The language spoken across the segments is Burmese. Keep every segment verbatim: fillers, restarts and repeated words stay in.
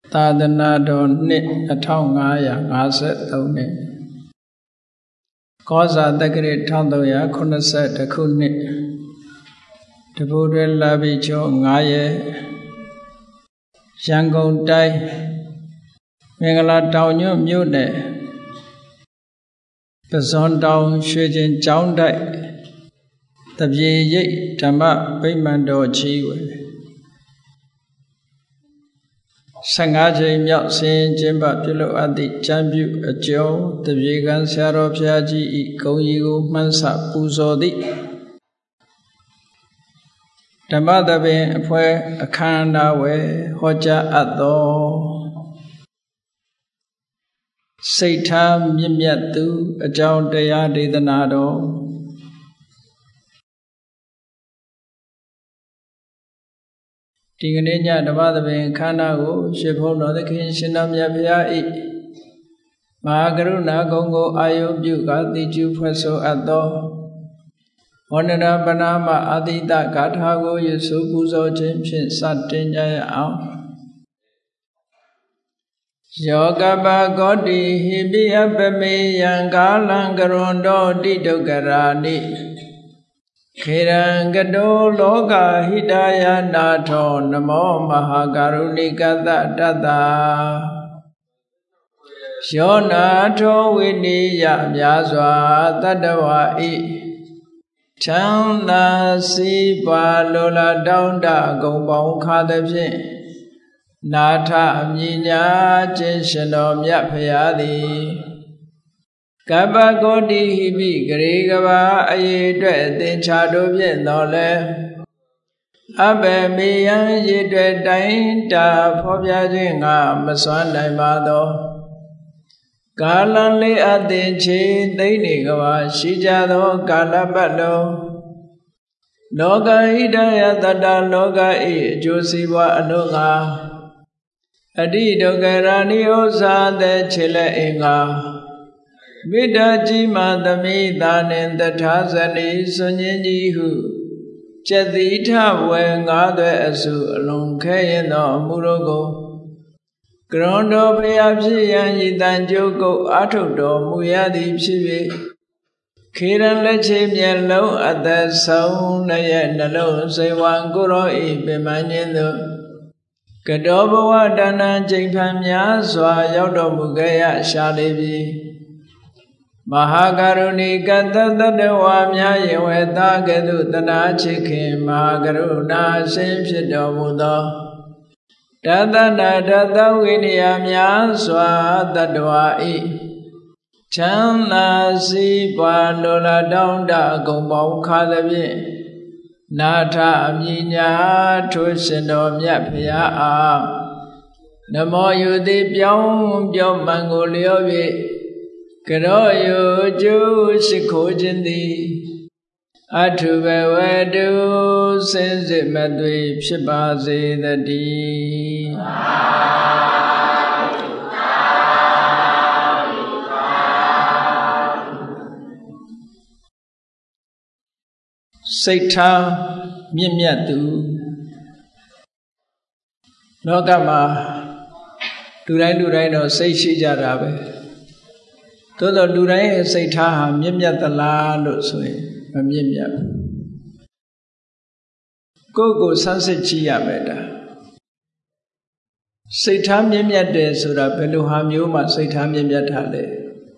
သာသနာတော်နှစ်၂၅၅၃နှစ်ကောဇာတက္ကရာ၁၃၇၁ခုနှစ်တပူတွဲလာပြီကျော်၅ရက်ရန်ကုန်တိုင်းမင်္ဂလာတောင်ညွန့်မြို့နယ်ပဇွန်တောင်ရွှေကျင်ကျောင်းတိုက်တပြေရိပ်ဓမ္မဗိမာန်တော်ကြီးဝယ်၁၅ကြိမ်မြောက်ဆင်းကျင်းပပြုလုပ်အပ်သည့်ကျမ်းပြုအကျော်တပြေကံဆရာတော်ဘုရားကြီး၏ဂုဏ်ကြီးကိုမှန်းဆပူဇော်သည့်ဓမ္မသဘင်အဖွဲ့အခမ်းအနားဝယ်ဟောကြားအပ်သောစိတ်ထားမြင့်မြတ်သူအကြောင်းတရားဒေသနာတော်ဒီကနေ့ညဓမ္မသဘင်ခန္ဓာကိုရှင်ဘုန်းတော်သခင်ရှင်တော်မြတ်ဘုရား၏မဟာကရုဏာဂုဏ်ကိုအာယုပြုကာတိကျူဖွဲ့ဆိုအပ်သောဝန္ဒနာပနာမအာတိတဂါထာကိုယေရှုပူဇော်ခြင်းဖြင့်စတင်ကြရအောင်ယောကပကောတိဟိပိအပမေယံကာလံကရွန်တောတိဒုက္ခရာနိခေရံကတောလောကဟိတယနာထောနမောမဟာကရုဏိကတတတယောနာထောဝိနိယမြာစွာတတ္တဝါဤချမ်းသာစီးပွားလိုလားတောင်းတဂုံပေါင်းခါသဖြင့်နာထအမြညာခြင်းရှင်တော်မြတ်ဖရာသည်ကပ္ပကောတိဟိပိဂရေကဘာအရေအတွက်သင်္ချာတို့ဖြင့်တော်လဲအဘယ်မေယံရေအတွက်တိုင်းတာဖော်ပြခြင်းငါမစွမ်းနိုင်ပါသောကာလံလေးအသင်ချေသိမ့်နေကဘာရှိကြသောကာလပတ်လုံးလောကဟိတယတတလောက၏အကျိုးစီးပွားအလို့ငါအတိဒုက္ခရာနိဥ္စာတဲ့ခြေလက်အင်္ဂါမေတ္တာကြီးမှသမိသာနှင့်တထာဇနိစွန်ခြင်းကြီးဟုကျက်တိထဝေငါးသွဲအစုအလုံးခဲရင်သောအမှုတို့ကိုကရွန်တော်ဘုရားဖြစ်ရန်ဤတန်ကြုတ်ကုတ်အာထုတ်တော်မူရသည်ဖြစ်၍ခေရန်လက်ချေမျက်လုံးအသက်ဆုံးနှရဲ့နှလုံးစိတ်ဝံကိုရောဤပင်မခြင်းသို့ကတောဘဝတဏ္ဍကျိန်ဖန်များစွာရောက်တော်မူခဲ့ရရှာလေပြီမဟာကရုဏီကတတတဝါများယဝေသာကဲ့သို့တနာချစ်ခင်မဟာကရုဏာရှင်ဖြစ်တော်မူသောတသနာတသဝိနည်းများစွာတတ္တဝါဤချမ်းသာစီးပွားလိုလားတောင်းတအကုန်ပေါင်းခါသဖြင့်နာထအမြညာထိုးရှင်တော်မြတ်ဖရာအားနမောယုတိပြောင်းပြောင်းမှန်ကိုလျော့၍ကရောယုကျိုးရှိခိုးခြင်းသည်အထုဘဝတုစင်စစ်မသွေဖြစ်ပါစေတည်းစိတ်ထားမြင့်မြတ်သူလောကမှာလူတိုင်းလူတိုင်းတော့စိတ်ရှိကြတာပဲသို့တော့လူတိုင်းရဲ့စိတ်ထားဟာမြင့်မြတ်သလားလို့ဆိုရင်မမြင့်မြတ်ဘူးကိုယ့်ကိုယ်ဆန်းစစ်ကြည့်ရမယ်ဒါစိတ်ထားမြင့်မြတ်တယ်ဆိုတာဘယ်လိုဟာမျိုးမှစိတ်ထားမြင့်မြတ်တာလဲ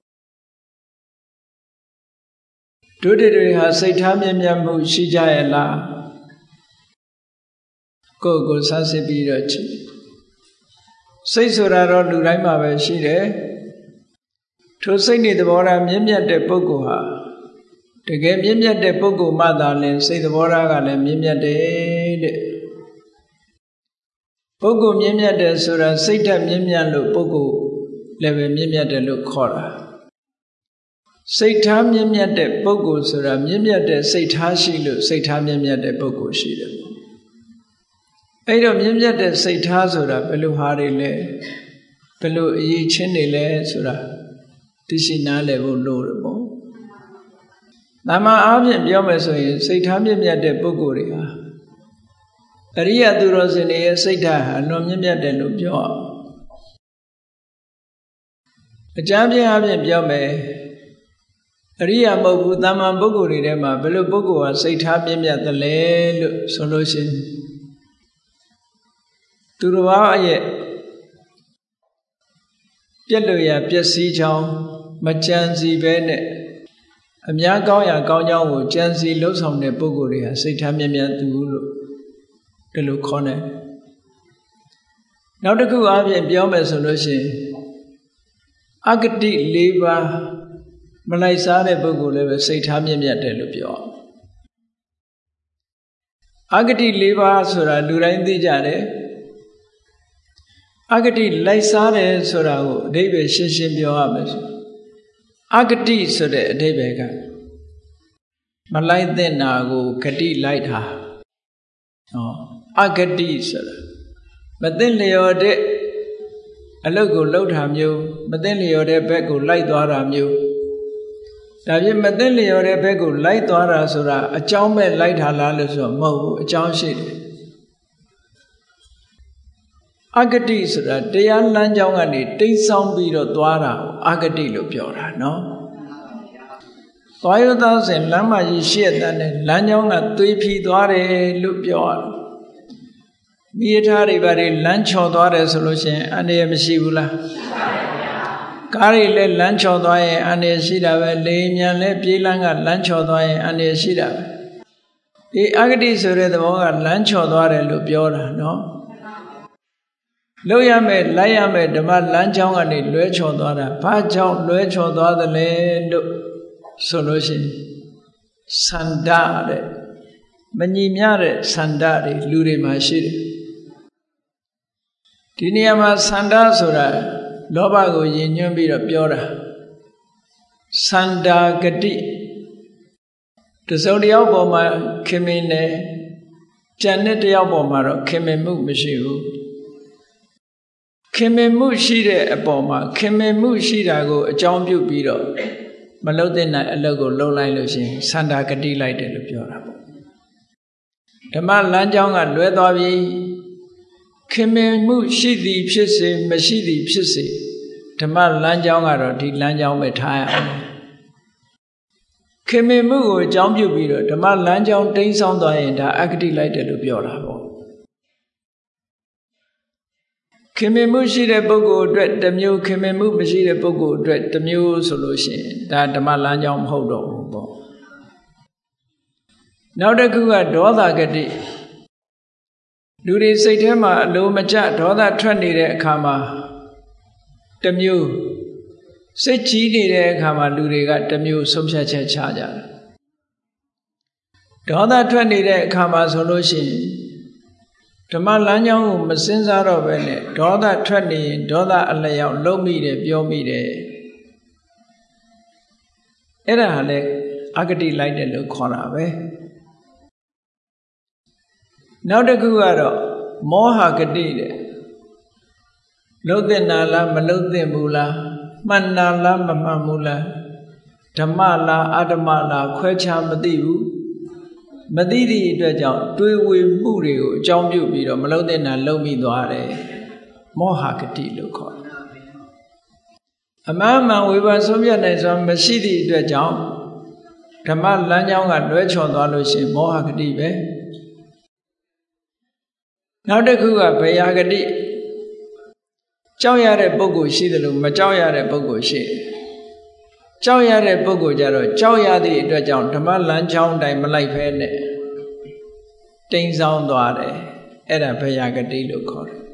ဒုတိယတွေဟာစိတ်ထားမြင့်မြတ်မှုရှိကြရဲ့လားကိုယ့်ကိုယ်ဆန်းစစ်ပြီးတော့ကြည့်စိတ်ဆိုတာတော့လူတိုင်းမှာပဲရှိတယ်ထိုစိတ်နေသဘောထားမြင့်မြတ်တဲ့ပုဂ္ဂိုလ်ဟာတကယ်မြင့်မြတ်တဲ့ပုဂ္ဂိုလ်မှသာလျှင်စိတ်သဘောထားကလည်းမြင့်မြတ်တယ်တဲ့ပုဂ္ဂိုလ်မြင့်မြတ်တယ်ဆိုတာစိတ်ဓာတ်မြင့်မြတ်လို့ပုဂ္ဂိုလ်လည်းပဲမြင့်မြတ်တယ်လို့ခေါ်တာစိတ်ထားမြင့်မြတ်တဲ့ပုဂ္ဂိုလ်ဆိုတာမြင့်မြတ်တဲ့စိတ်ထားရှိလို့စိတ်ထားမြင့်မြတ်တဲ့ပုဂ္ဂိုလ်ရှိတယ်အဲ့တော့မြင့်မြတ်တဲ့စိတ်ထားဆိုတာဘယ်လိုဟာတွေလဲဘယ်လိုအရေးချင်းတွေလဲဆိုတာသိရှိနားလည်ဖို့လိုတယ်ပေါ့။နာမအားဖြင့်ပြောမယ်ဆိုရင်စိတ်ထားမြင့်မြတ်တဲ့ပုဂ္ဂိုလ်တွေဟာအရိယသူတော်စင်တွေရဲ့စိတ်ဓာတ်ဟာလွန်မြင့်မြတ်တယ်လို့ပြောအောင်အကြမ်းပြင်းအပြင်ပြောမယ်အရိယာမဟုတ်ဘူးတာမန်ပုဂ္ဂိုလ်တွေထဲမှာဘယ်လိုပုဂ္ဂိုလ်ဟာစိတ်ထားပြင်းပြတ်သလဲလို့ဆိုလို့ရှိရင်သူတော်ဘာရဲ့ပြက်လို့ရပျက်စီးချောင်းမကြံစီပဲနဲ့အများကောင်းရာကောင်းကြောင်းကိုကြံစီလှုပ်ဆောင်တဲ့ပုဂ္ဂိုလ်တွေဟာစိတ်ထားမြဲမြဲသူလို့ဒီလိုခေါ်တယ်နောက်တစ်ခုအပြင်ပြောမယ်ဆိုလို့ရှိရင်အဂတိ၄ပါးမလိုက်စားတဲ့ပုဂ္ဂိုလ်လည်းပဲစိတ်ထားမြဲမြဲတယ်လို့ပြောအဂတိ၄ပါးဆိုတာလူတိုင်းသိကြတယ်အဂတိလိုက်စားတယ်ဆိုတာကိုအဓိပ္ပာယ်ရှင်းရှင်းပြောရမယ်ဆိုအဂတိဆိုတဲ့အဓိပ္ပာယ်ကမလိုက်တဲ့နာကိုဂတိလိုက်တာဟောအဂတိဆိုတာမသိလျော်တဲ့အလုပ်ကိုလုပ်တာမျိုးမသိလျော်တဲ့ဘက်ကိုလိုက်သွားတာမျိုးဒါဖြင့်မသိလျော်တဲ့ဘက်ကိုလိုက်သွားတာဆိုတာအကြောင်းမဲ့လိုက်တာလားလို့ဆိုတော့မဟုတ်ဘူးအကြောင်းရှိတယ်အဂတိဆိုတာတရားလမ်းကြောင်းကနေတိမ်ဆောင်ပြီးတော့သွားတာကိုအဂတိလို့ပြောတာနော်သွားရသောစဉ်လမ်းမကြီးရှေ့တန်းနဲ့လမ်းကြောင်းကသွေးဖြီးသွားတယ်လို့ပြောရတယ်မိရထားတွေဘာတွေလမ်းချော်သွားတယ်ဆိုလို့ရှိရင်အန္တရာယ်မရှိဘူးလားကားတွေလည်းလမ်းချော်သွားရင်အန္တရာယ်ရှိတာပဲလေမြန်လည်းပြေးလမ်းကလမ်းချော်သွားရင်အန္တရာယ်ရှိတာပဲဒီအဂတိဆိုတဲ့သဘောကလမ်းချော်သွားတယ်လို့ပြောတာနော်လို့ရမယ်လိုက်ရမယ်ဓမ္မလမ်းကြောင်းကနေလွဲချော်သွားတာဘာကြောင့်လွဲချော်သွားသလဲလို့ဆိုလို့ရှိရင်စန္ဒတဲ့မညီမျှတဲ့စန္ဒတွေလူတွေမှာရှိတယ်ဒီနေရာမှာစန္ဒဆိုတာလောဘကိုယဉ်ညွှန်းပြီးတော့ပြောတာစန္ဒာဂတိတစုံတစ်ယောက်ပေါ်မှာခင်မင်တယ်ကြံတဲ့တစ်ယောက်ပေါ်မှာတော့ခင်မင်မှုမရှိဘူးခင်မင်မှုရှိတဲ့အပေါ်မှာခင်မင်မှုရှိတာကိုအကြောင်းပြုပြီးတော့မလုပ်တဲ့နိုင်အလုပ်ကိုလုပ်လိုက်လို့ရှိရင်စန္ဒာဂတိလိုက်တယ်လို့ပြောတာပေါ့ဓမ္မလမ်းကြောင်းကလွဲသွားပြီခင်မင်မှုရှိသည်ဖြစ်စေမရှိသည်ဖြစ်စေဓမ္မလမ်းကြောင်းကတော့ဒီလမ်းကြောင်းပဲထားရအောင်ခင်မင်မှုကိုအကြောင်းပြုပြီးတော့ဓမ္မလမ်းကြောင်းတိမ်းဆောင်းသွားရင်ဒါအဂတိလိုက်တယ်လို့ပြောတာပေါ့ခင်မင်မှုရှိတဲ့ပုဂ္ဂိုလ်အတွက်တစ်မျိုးခင်မင်မှုမရှိတဲ့ပုဂ္ဂိုလ်အတွက်တစ်မျိုးဆိုလို့ရှိရင်ဒါဓမ္မလမ်းကြောင်းမဟုတ်တော့ဘူးပေါ့နောက်တစ်ခုကဒေါသဂတိလူတွေစိတ်ထဲမှာအလိုမကျဒေါသထွက်နေတဲ့အခါမှာတစ်မျိုးစိတ်ကြီးနေတဲ့အခါမှာလူတွေကတစ်မျိုးဆုံးဖြတ်ချက်ချကြတယ်ဒေါသထွက်နေတဲ့အခါမှာဆိုလို့ရှိရင်ဓမ္မလမ်းကြောင်းကိုမစင်စားတော့ပဲနဲ့ဒေါသထွက်နေရင်ဒေါသအလျောက်လုံးမိတယ်ပြောမိတယ်အဲ့ဒါဟာလေအဂတိလိုက်တယ်လို့ခေါ်တာပဲနောက်တစ်ခုကတော့မောဟဂတိတဲ့လှုပ်တဲ့နာလားမလှုပ်တဲ့ဘူးလားမှန်နာလားမမှန်ဘူးလားဓမ္မလားအဓမ္မလားခွဲခြားမသိဘူးမသိသည့်အတွက်ကြောင့်တွေးဝေမှုတွေကိုအကြောင်းပြုပြီးတော့မလှုပ်တဲ့နာလှုပ်မိသွားတယ်မောဟဂတိလို့ခေါ်တယ်အမှန်မှန်ဝေဘာဆုံးဖြတ်နိုင်စွာမရှိသည့်အတွက်ကြောင့်ဓမ္မလမ်းကြောင်းကလွဲချော်သွားလို့ရှိရင်မောဟဂတိပဲနောက်တစ်ခုကဘေယဂတိကြောက်ရတဲ့ပုဂ္ဂိုလ်ရှိတယ်လို့မကြောက်ရတဲ့ပုဂ္ဂိုလ်ရှိတယ်ကြောက်ရတဲ့ပုဂ္ဂိုလ်ကြတော့ကြောက်ရသည့်အတွက်ကြောင့်ဓမ္မလမ်းကြောင်းတိုင်းမလိုက်ဖဲနဲ့တိမ်ဆောင်းသွားတယ်အဲ့ဒါဘေယဂတိလို့ခေါ်တယ်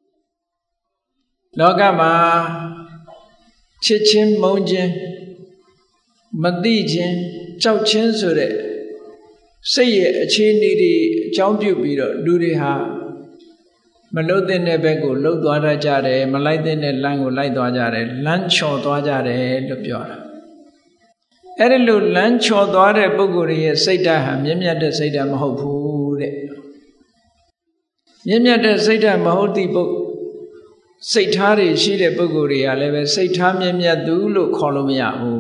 လောကမှာချစ်ချင်းမုန်းချင်းမသိချင်းကြောက်ချင်းဆိုတဲ့စိတ်ရဲ့အခြေအနေတွေအကြောင်းပြုပြီးတော့လူတွေဟာမလှုပ်တဲ့ဘက်ကိုလှုပ်သွားတတ်ကြတယ်မလိုက်တဲ့လမ်းကိုလိုက်သွားကြတယ်လမ်းချော်သွားကြတယ်လို့ပြောတာအဲ့ဒီလိုလမ်းချော်သွားတဲ့ပုဂ္ဂိုလ်ရဲ့စိတ်ဓာတ်ဟာမြင့်မြတ်တဲ့စိတ်ဓာတ်မဟုတ်ဘူးတဲ့မြင့်မြတ်တဲ့စိတ်ဓာတ်မဟုတ်သည့်ပုဂ္ဂိုလ်စိတ်ထားတွေရှိတဲ့ပုဂ္ဂိုလ်တွေကလည်းပဲစိတ်ထားမြင့်မြတ်သူလို့ခေါ်လို့မရဘူး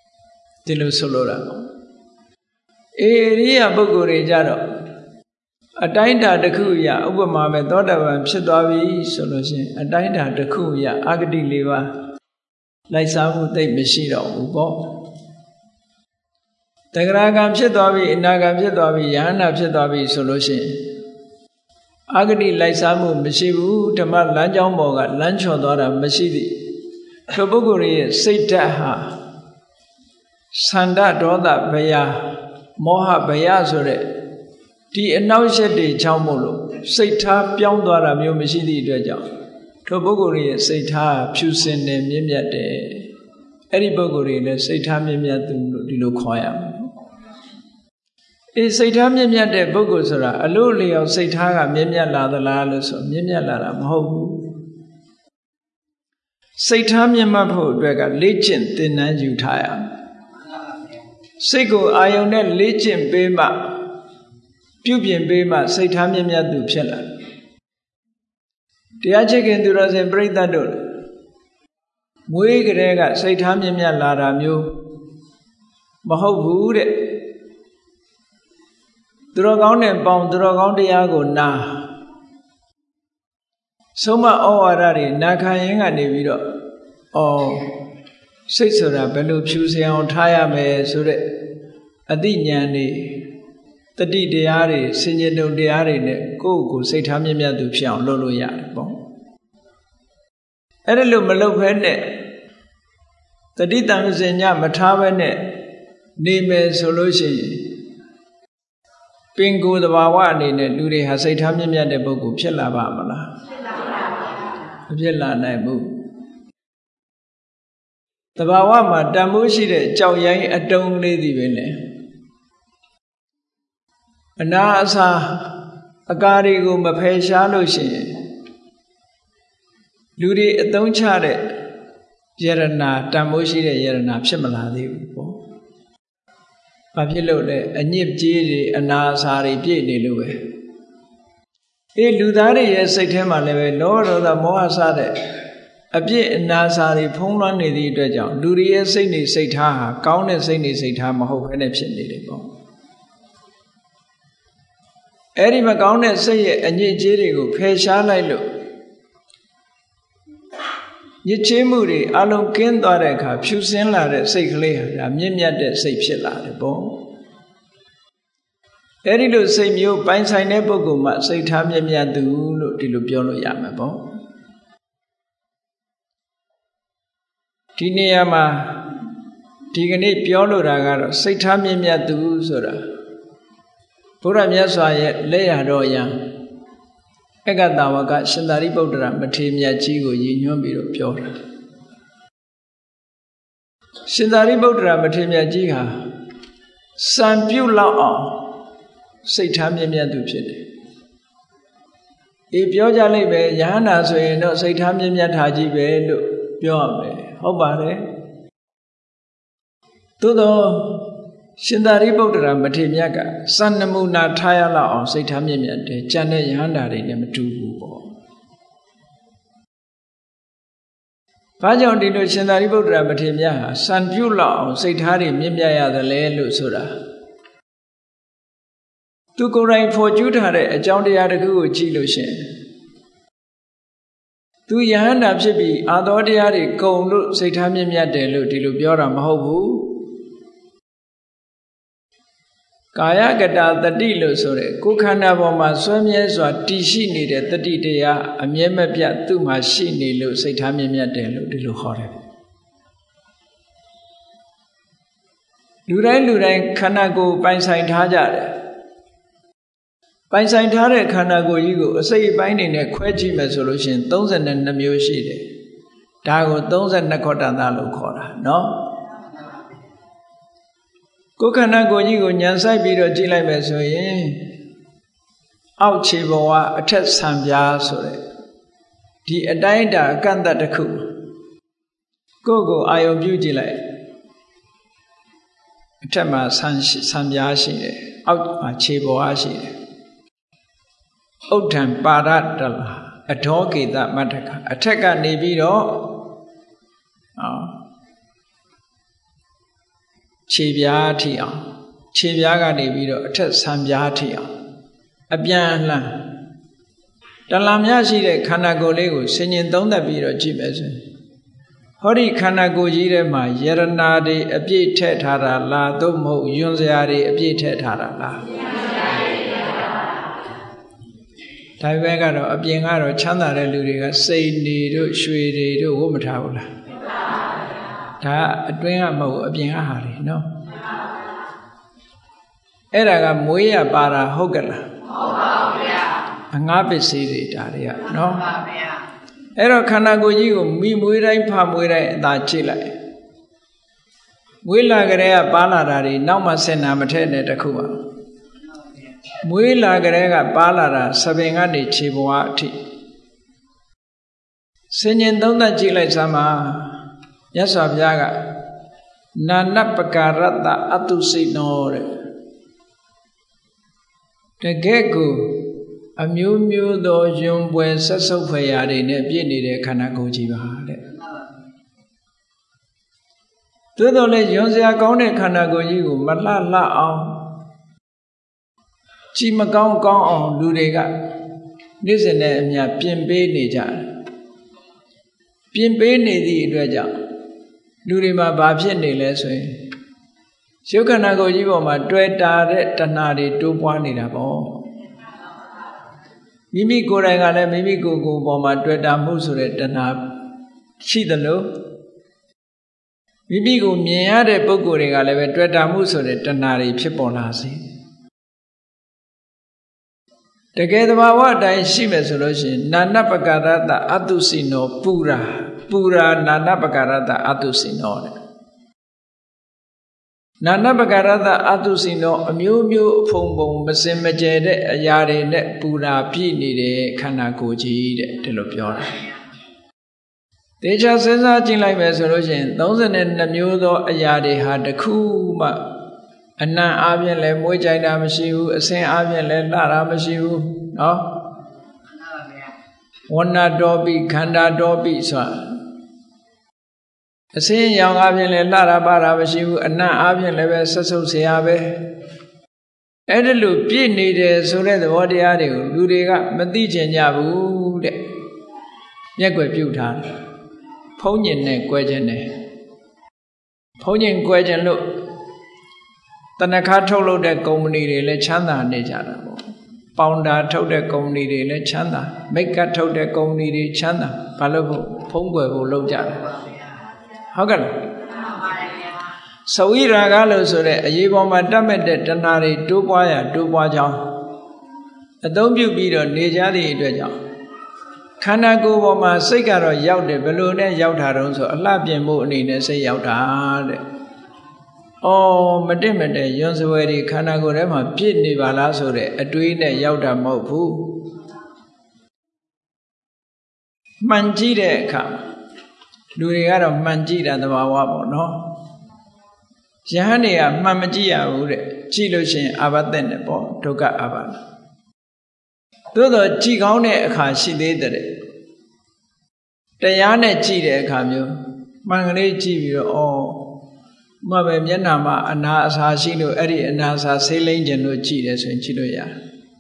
ဒီလိုဆိုလိုတာအေရိယပုဂ္ဂိုလ်တွေကြတော့အတိုင်းတာတစ်ခုရဥပမာပဲသောတာပန်ဖြစ်သွားပြီဆိုလို့ရှိရင်အတိုင်းတာတစ်ခုရအာဂတိလေးပါးလိုက်စားမှုသိမရှိတော့ဘူးပေါ့တဂရကံဖြစ်သွားပြီအနာကံဖြစ်သွားပြီယဟနာဖြစ်သွားပြီဆိုလို့ရှိရင်အာဂတိလိုက်စားမှုမရှိဘူးဓမ္မလမ်းကြောင်းပေါ်ကလမ်းချော်သွားတာမရှိသည့်ထိုပုဂ္ဂိုလ်ရဲ့စိတ်ဓာတ်ဟာသန္တဒေါသဘယမောဟဘယဆိုတဲ့ဒီအနောက်ရှက်တွေချောင်းမို့လို့စိတ်ထားပြောင်းသွားတာမျိုးမရှိသည့်အတွက်ကြောင့်ထိုပုဂ္ဂိုလ်ရဲ့စိတ်ထားဖြူစင်တယ်မြင့်မြတ်တယ်အဲ့ဒီပုဂ္ဂိုလ်တွေလည်းစိတ်ထားမြင့်မြတ်သူလို့ဒီလိုခေါ်ရမှာအေးစိတ်ထားမြင့်မြတ်တဲ့ပုဂ္ဂိုလ်ဆိုတာအလို့လျော်စိတ်ထားကမြင့်မြတ်လာသလားလို့ဆိုမြင့်မြတ်လာတာမဟုတ်ဘူးစိတ်ထားမြင့်မြတ်ဖို့အတွက်ကလေ့ကျင့်သင်တန်းယူထားရစိတ်ကိုအာယုန်နဲ့လေ့ကျင့်ပေးမှပြုပြင်ပေးမှစိတ်ထားမြင့်မြတ်သူဖြစ်လာတရားချစ်ခင်သူတော်စင်ပြိဿတ်တို့မွေးကလေးကစိတ်ထားမြင့်မြတ်လာတာမျိုးမဟုတ်ဘူးတဲ့သူတော်ကောင်းနဲ့ပေါင်းသူတော်ကောင်းတရားကိုနာဆုံးမဩဝါဒတွေနာခံရင်ကနေပြီးတော့အော်စိတ်ဆိုတာဘယ်လိုဖြူစင်အောင်ထားရမယ်ဆိုတဲ့အသိဉာဏ်တွေတတိတရားတွေစင်ကြယ်တုံတရားတွေနဲ့ကိုယ့်ကိုယ်စိတ်ထားမြင့်မြတ်သူဖြစ်အောင်လုပ်လို့ရတယ်ပေါ့အဲ့ဒါလို့မလုပ်ဘဲနဲ့တတိတံစင်ညမထားဘဲနဲ့နေမယ်ဆိုလို့ရှိရင်ပင်ကိုယ်သဘာဝအနေနဲ့လူတွေဟာစိတ်ထားမြင့်မြတ်တဲ့ပုဂ္ဂိုလ်ဖြစ်လာပါမလားမဖြစ်လာနိုင်ဘူးသဘာဝမှာတန်ဖိုးရှိတဲ့ကြောက်ရိုင်းအတုံးလေးတွေပဲလေအနာအစာအကာတွေကိုမဖယ်ရှားလို့ရှိရင်လူတွေအသုံးချတဲ့ယရနာတန်ဖိုးရှိတဲ့ယရနာဖြစ်မလာသေးဘူးပေါ့ဘာဖြစ်လို့လဲအညစ်ကြေးတွေအနာအစာတွေပြည့်နေလို့ပဲအေးလူသားတွေရဲ့စိတ်ထဲမှာလည်းပဲလောဘဒေါသမောဟစတဲ့အပြစ်အနာစာတွေဖုံးလွှမ်းနေသည့်အတွက်ကြောင့်လူတွေရဲ့စိတ်နေစိတ်ထားဟာကောင်းတဲ့စိတ်နေစိတ်ထားမဟုတ်ဘဲနဲ့ဖြစ်နေတယ်ပေါ့အဲ့ဒီမကောင်းတဲ့စိတ်ရဲ့အညစ်အကြေးတွေကိုဖယ်ရှားလိုက်လို့ညစ်ကြေးမှုတွေအလုံးကင်းသွားတဲ့အခါဖြူစင်းလာတဲ့စိတ်ကလေးဟာဒါမြင့်မြတ်တဲ့စိတ်ဖြစ်လာတယ်ပေါ့အဲ့ဒီလိုစိတ်မျိုးပိုင်ဆိုင်တဲ့ပုဂ္ဂိုလ်မှစိတ်ထားမြင့်မြတ်သူလို့ဒီလိုပြောလို့ရမှာပေါ့ဒီနေရာမှာဒီကနေ့ပြောလို့တာကတော့စိတ်ထားမြင့်မြတ်သူဆိုတာဘုရားမြတ်စွာရဲ့လက်ရတော်ယံအက္ကတဝကရှင်သာရိပုတ္တရာမထေရမြတ်ကြီးကိုရည်ညွှန်းပြီးတော့ပြောတာရှင်သာရိပုတ္တရာမထေရမြတ်ကြီးဟာစံပြုလောက်အောင်စိတ်ထားမြင့်မြတ်သူဖြစ်တယ်အေးပြောကြလိုက်ပဲယဟနာဆိုရင်တော့စိတ်ထားမြင့်မြတ်တာကြီးပဲလို့ပြောရမယ်ဟုတ်ပါတယ်သို့သောရှင်သာရိပုတ္တရာမထေရမြတ်ကစံနမူနာထားရလောက်အောင်စိတ်ထားမြင့်မြတ်တယ်ကျန်တဲ့ယဟန္တာတွေနဲ့မတူဘူးပေါ့ဘာကြောင့်ဒီလိုရှင်သာရိပုတ္တရာမထေရမြတ်ဟာစံပြုလောက်အောင်စိတ်ထားတွေမြင့်မြတ်ရသလဲလို့ဆိုတာသူကိုယ်တိုင်ဖော်ကျူးထားတဲ့အကြောင်းတရားတစ်ခုကိုကြည့်လို့ရှင်သူယဟန္တာဖြစ်ပြီးအာသောတရားတွေကုံလို့စိတ်ထားမြင့်မြတ်တယ်လို့ဒီလိုပြောတာမဟုတ်ဘူးကာယကတတတိလို့ဆိုတဲ့ကိုယ်ခန္ဓာပေါ်မှာဆွဲမြဲစွာတည်ရှိနေတဲ့တတိတရားအမြဲမပြတ်သူ့မှာရှိနေလို့စိတ်ထားမြင့်မြတ်တယ်လို့ဒီလိုခေါ်တယ်လူတိုင်းလူတိုင်းခန္ဓာကိုယ်ပိုင်ဆိုင်ထားကြတယ်ပိုင်ဆိုင်ထားတဲ့ခန္ဓာကိုယ်ကြီးကိုအစိတ်အပိုင်းတွေနဲ့ခွဲကြည့်မယ်ဆိုလို့ရှိရင်သုံးဆယ်နှစ်မျိုးရှိတယ်ဒါကိုသုံးဆယ်နှစ်ခေါ်တန်တာလို့ခေါ်တာနော်ကိုယ်ခန္ဓာကိုယ်ကြီးကိုညံဆိုင်ပြီးတော့ကြည့်လိုက်မယ်ဆိုရင်အောက်ခြေဘဝအထက်ဆံပြားဆိုတဲ့ဒီအတိုင်းအတာအကန့်အသတ်တစ်ခုကိုယ့်ကိုအာယုံပြုကြည့်လိုက်အထက်မှာဆံဆံပြားရှိတယ်အောက်မှာခြေဘဝရှိတယ်ဥဒ္ဒံပါရတလာအဒေါကေတမတ္ထကအထက်ကနေပြီးတော့အော်ခြေပြားထိအောင်ခြေပြားကနေပြီးတော့အထက်ဆံပြားထိအောင်အပြန်အလှန်တဏှာများရှိတဲ့ခန္ဓာကိုယ်လေးကိုဆင်ញင်သုံးသပ်ပြီးတော့ကြည့်မယ်ဆိုရင်ဟောဒီခန္ဓာကိုယ်ကြီးထဲမှာယရနာတွေအပြည့်ထည့်ထားတာလားသို့မဟုတ်ယွန်းစရာတွေအပြည့်ထည့်ထားတာလားဒါပဲကတော့အပြင်ကတော့ချမ်းသာတဲ့လူတွေကစိတ်နေတို့ရွှေတွေတို့ဝတ်မထားဘူးလားဒါအတွင်းကမဟုတ်အပြင်ကဟာတွေနော်အဲ့ဒါကမွေးရပါတာဟုတ်ကလားဟုတ်ပါဘူးဗျာအငှားပစ္စည်းတွေဒါတွေကနော်ဟုတ်ပါဗျာအဲ့တော့ခန္ဓာကိုယ်ကြီးကိုမိမွေးတိုင်းဖမွေးတိုင်းအသာကြည့်လိုက်မွေးလာကြတဲ့ကပါလာတာတွေနောက်မှဆင်နာမထက်နဲ့တခုပါမွေးလာကြတဲ့ကပါလာတာသပင်ကနေခြေဘဝအထိဆင်ញင်သုံးသပ်ကြည့်လိုက်စမ်းပါမြတ်စွာဘုရားကနာနပကာရတ္တအတုစိနောတဲ့တကယ့်ကိုအမျိုးမျိုးသောယွန်ပွဲဆက်ဆုပ်ဖွယ်ရာတွေနဲ့ပြည့်နေတဲ့ခန္ဓာကိုယ်ကြီးပါတဲ့သို့တော်လည်းယွန်စရာကောင်းတဲ့ခန္ဓာကိုယ်ကြီးကိုမလှလှအောင်ကြည်မကောင်းကောင်းအောင်လူတွေကနေ့စဉ်နဲ့အမျှပြင်ပေးနေကြတယ်ပြင်ပေးနေသည့်အတွက်ကြောင့်လူတွေမှာဘာဖြစ်နေလဲဆိုရင်ရုပ်ခန္ဓာကိုယ်ကြီးပေါ်မှာတွေ့တာတဲ့တဏှာတွေတိုးပွားနေတာပေါ့မိမိကိုယ်တိုင်ကလည်းမိမိကိုယ်ကိုယ်ပေါ်မှာတွေ့တာမှုဆိုတဲ့တဏှာရှိသလိုမိမိကိုမြင်ရတဲ့ပုဂ္ဂိုလ်တွေကလည်းပဲတွေ့တာမှုဆိုတဲ့တဏှာတွေဖြစ်ပေါ်လာစေတကယ်သဘာဝအတိုင်းရှိမယ်ဆိုလို့ရှိရင်နာနပကာရတ္တအတုစိနောပူရာပူရာနာနပကာရတ္တအတုစိနောတဲ့နာနပကာရတ္တအတုစိနောအမျိုးမျိုးအဖုံဖုံမစင်မကြဲတဲ့အရာတွေနဲ့ပူရာပြည့်နေတဲ့ခန္ဓာကိုယ်ကြီးတဲ့ဒီလိုပြောတာတေချာစဉ်းစားကြည့်လိုက်မယ်ဆိုလို့ရှိရင်သုံးสิบနှစ်မျိုးသောအရာတွေဟာတစ်ခုမှအနံ့အားဖြင့်လည်းမွေးကြိုက်တာမရှိဘူးအစင်အားဖြင့်လည်းလှတာမရှိဘူးနော်ဝဏ္ဏတော်ပိခန္ဓာတော်ပိဆိုအစင်ရောင်အားဖြင့်လည်းလှတာပါတာမရှိဘူးအနံ့အားဖြင့်လည်းပဲဆက်ဆုပ်เสียပဲအဲ့ဒါလို့ပြည့်နေတယ်ဆိုတဲ့သဘောတရားတွေကိုလူတွေကမသိချင်ကြဘူးတဲ့မျက်ွယ်ပြုတ်ထားတယ်ဖုံးညင်နဲ့ကွဲခြင်းနဲ့ဖုံးညင်ကွဲခြင်းလို့တဏ္ဍခါထုတ်လုပ်တဲ့ကုမ္ပဏီတွေလည်းချမ်းသာနေကြတာပေါ့ပေါင်တာထုတ်တဲ့ကုမ္ပဏီတွေလည်းချမ်းသာမိတ်ကပ်ထုတ်တဲ့ကုမ္ပဏီတွေချမ်းသာဘာလို့ဖို့ဖုံးကွယ်ဖို့လုပ်ကြတယ်ဟုတ်ကဲ့လားသဝိရာဂလို့ဆိုတဲ့အရေးပေါ်မှာတတ်မဲ့တဲ့တဏှာတွေတိုးပွားရတိုးပွားကြောင်းအသုံးပြုပြီးတော့နေကြသည့်အတွက်ကြောင့်ခန္ဓာကိုယ်ပေါ်မှာစိတ်ကတော့ရောက်တယ်ဘယ်လိုနဲ့ရောက်တာတုံးဆိုအလှပြင်မှုအနေနဲ့စိတ်ရောက်တာတဲ့ဩမတက်မတက်ယွန်းစွဲတွေခန္ဓာကိုယ်ထဲမှာပြည့်နေပါလားဆိုတဲ့အတွေးနဲ့ရောက်တာမဟုတ်ဘူးမှန်ကြည့်တဲ့အခါလူတွေကတော့မှန်ကြည့်တာသဘာဝပေါ့နော်ယဟန်တွေကမှန်မကြည့်ရဘူးတဲ့ကြည့်လို့ရှိရင်အာဘသင့်တယ်ပေါ့ဒုက္ခအာဘသို့တော့ကြည့်ကောင်းတဲ့အခါရှိသေးတယ်တရားနဲ့ကြည့်တဲ့အခါမျိုးမှန်ကလေးကြည့်ပြီးတော့ဩမပဲမျက်နှာမှာအနာအစာရှိလို့အဲ့ဒီအနာအစာဆေးလိမ့်ခြင်းလို့ကြည့်တယ်ဆိုရင်ကြည့်လို့ရတယ်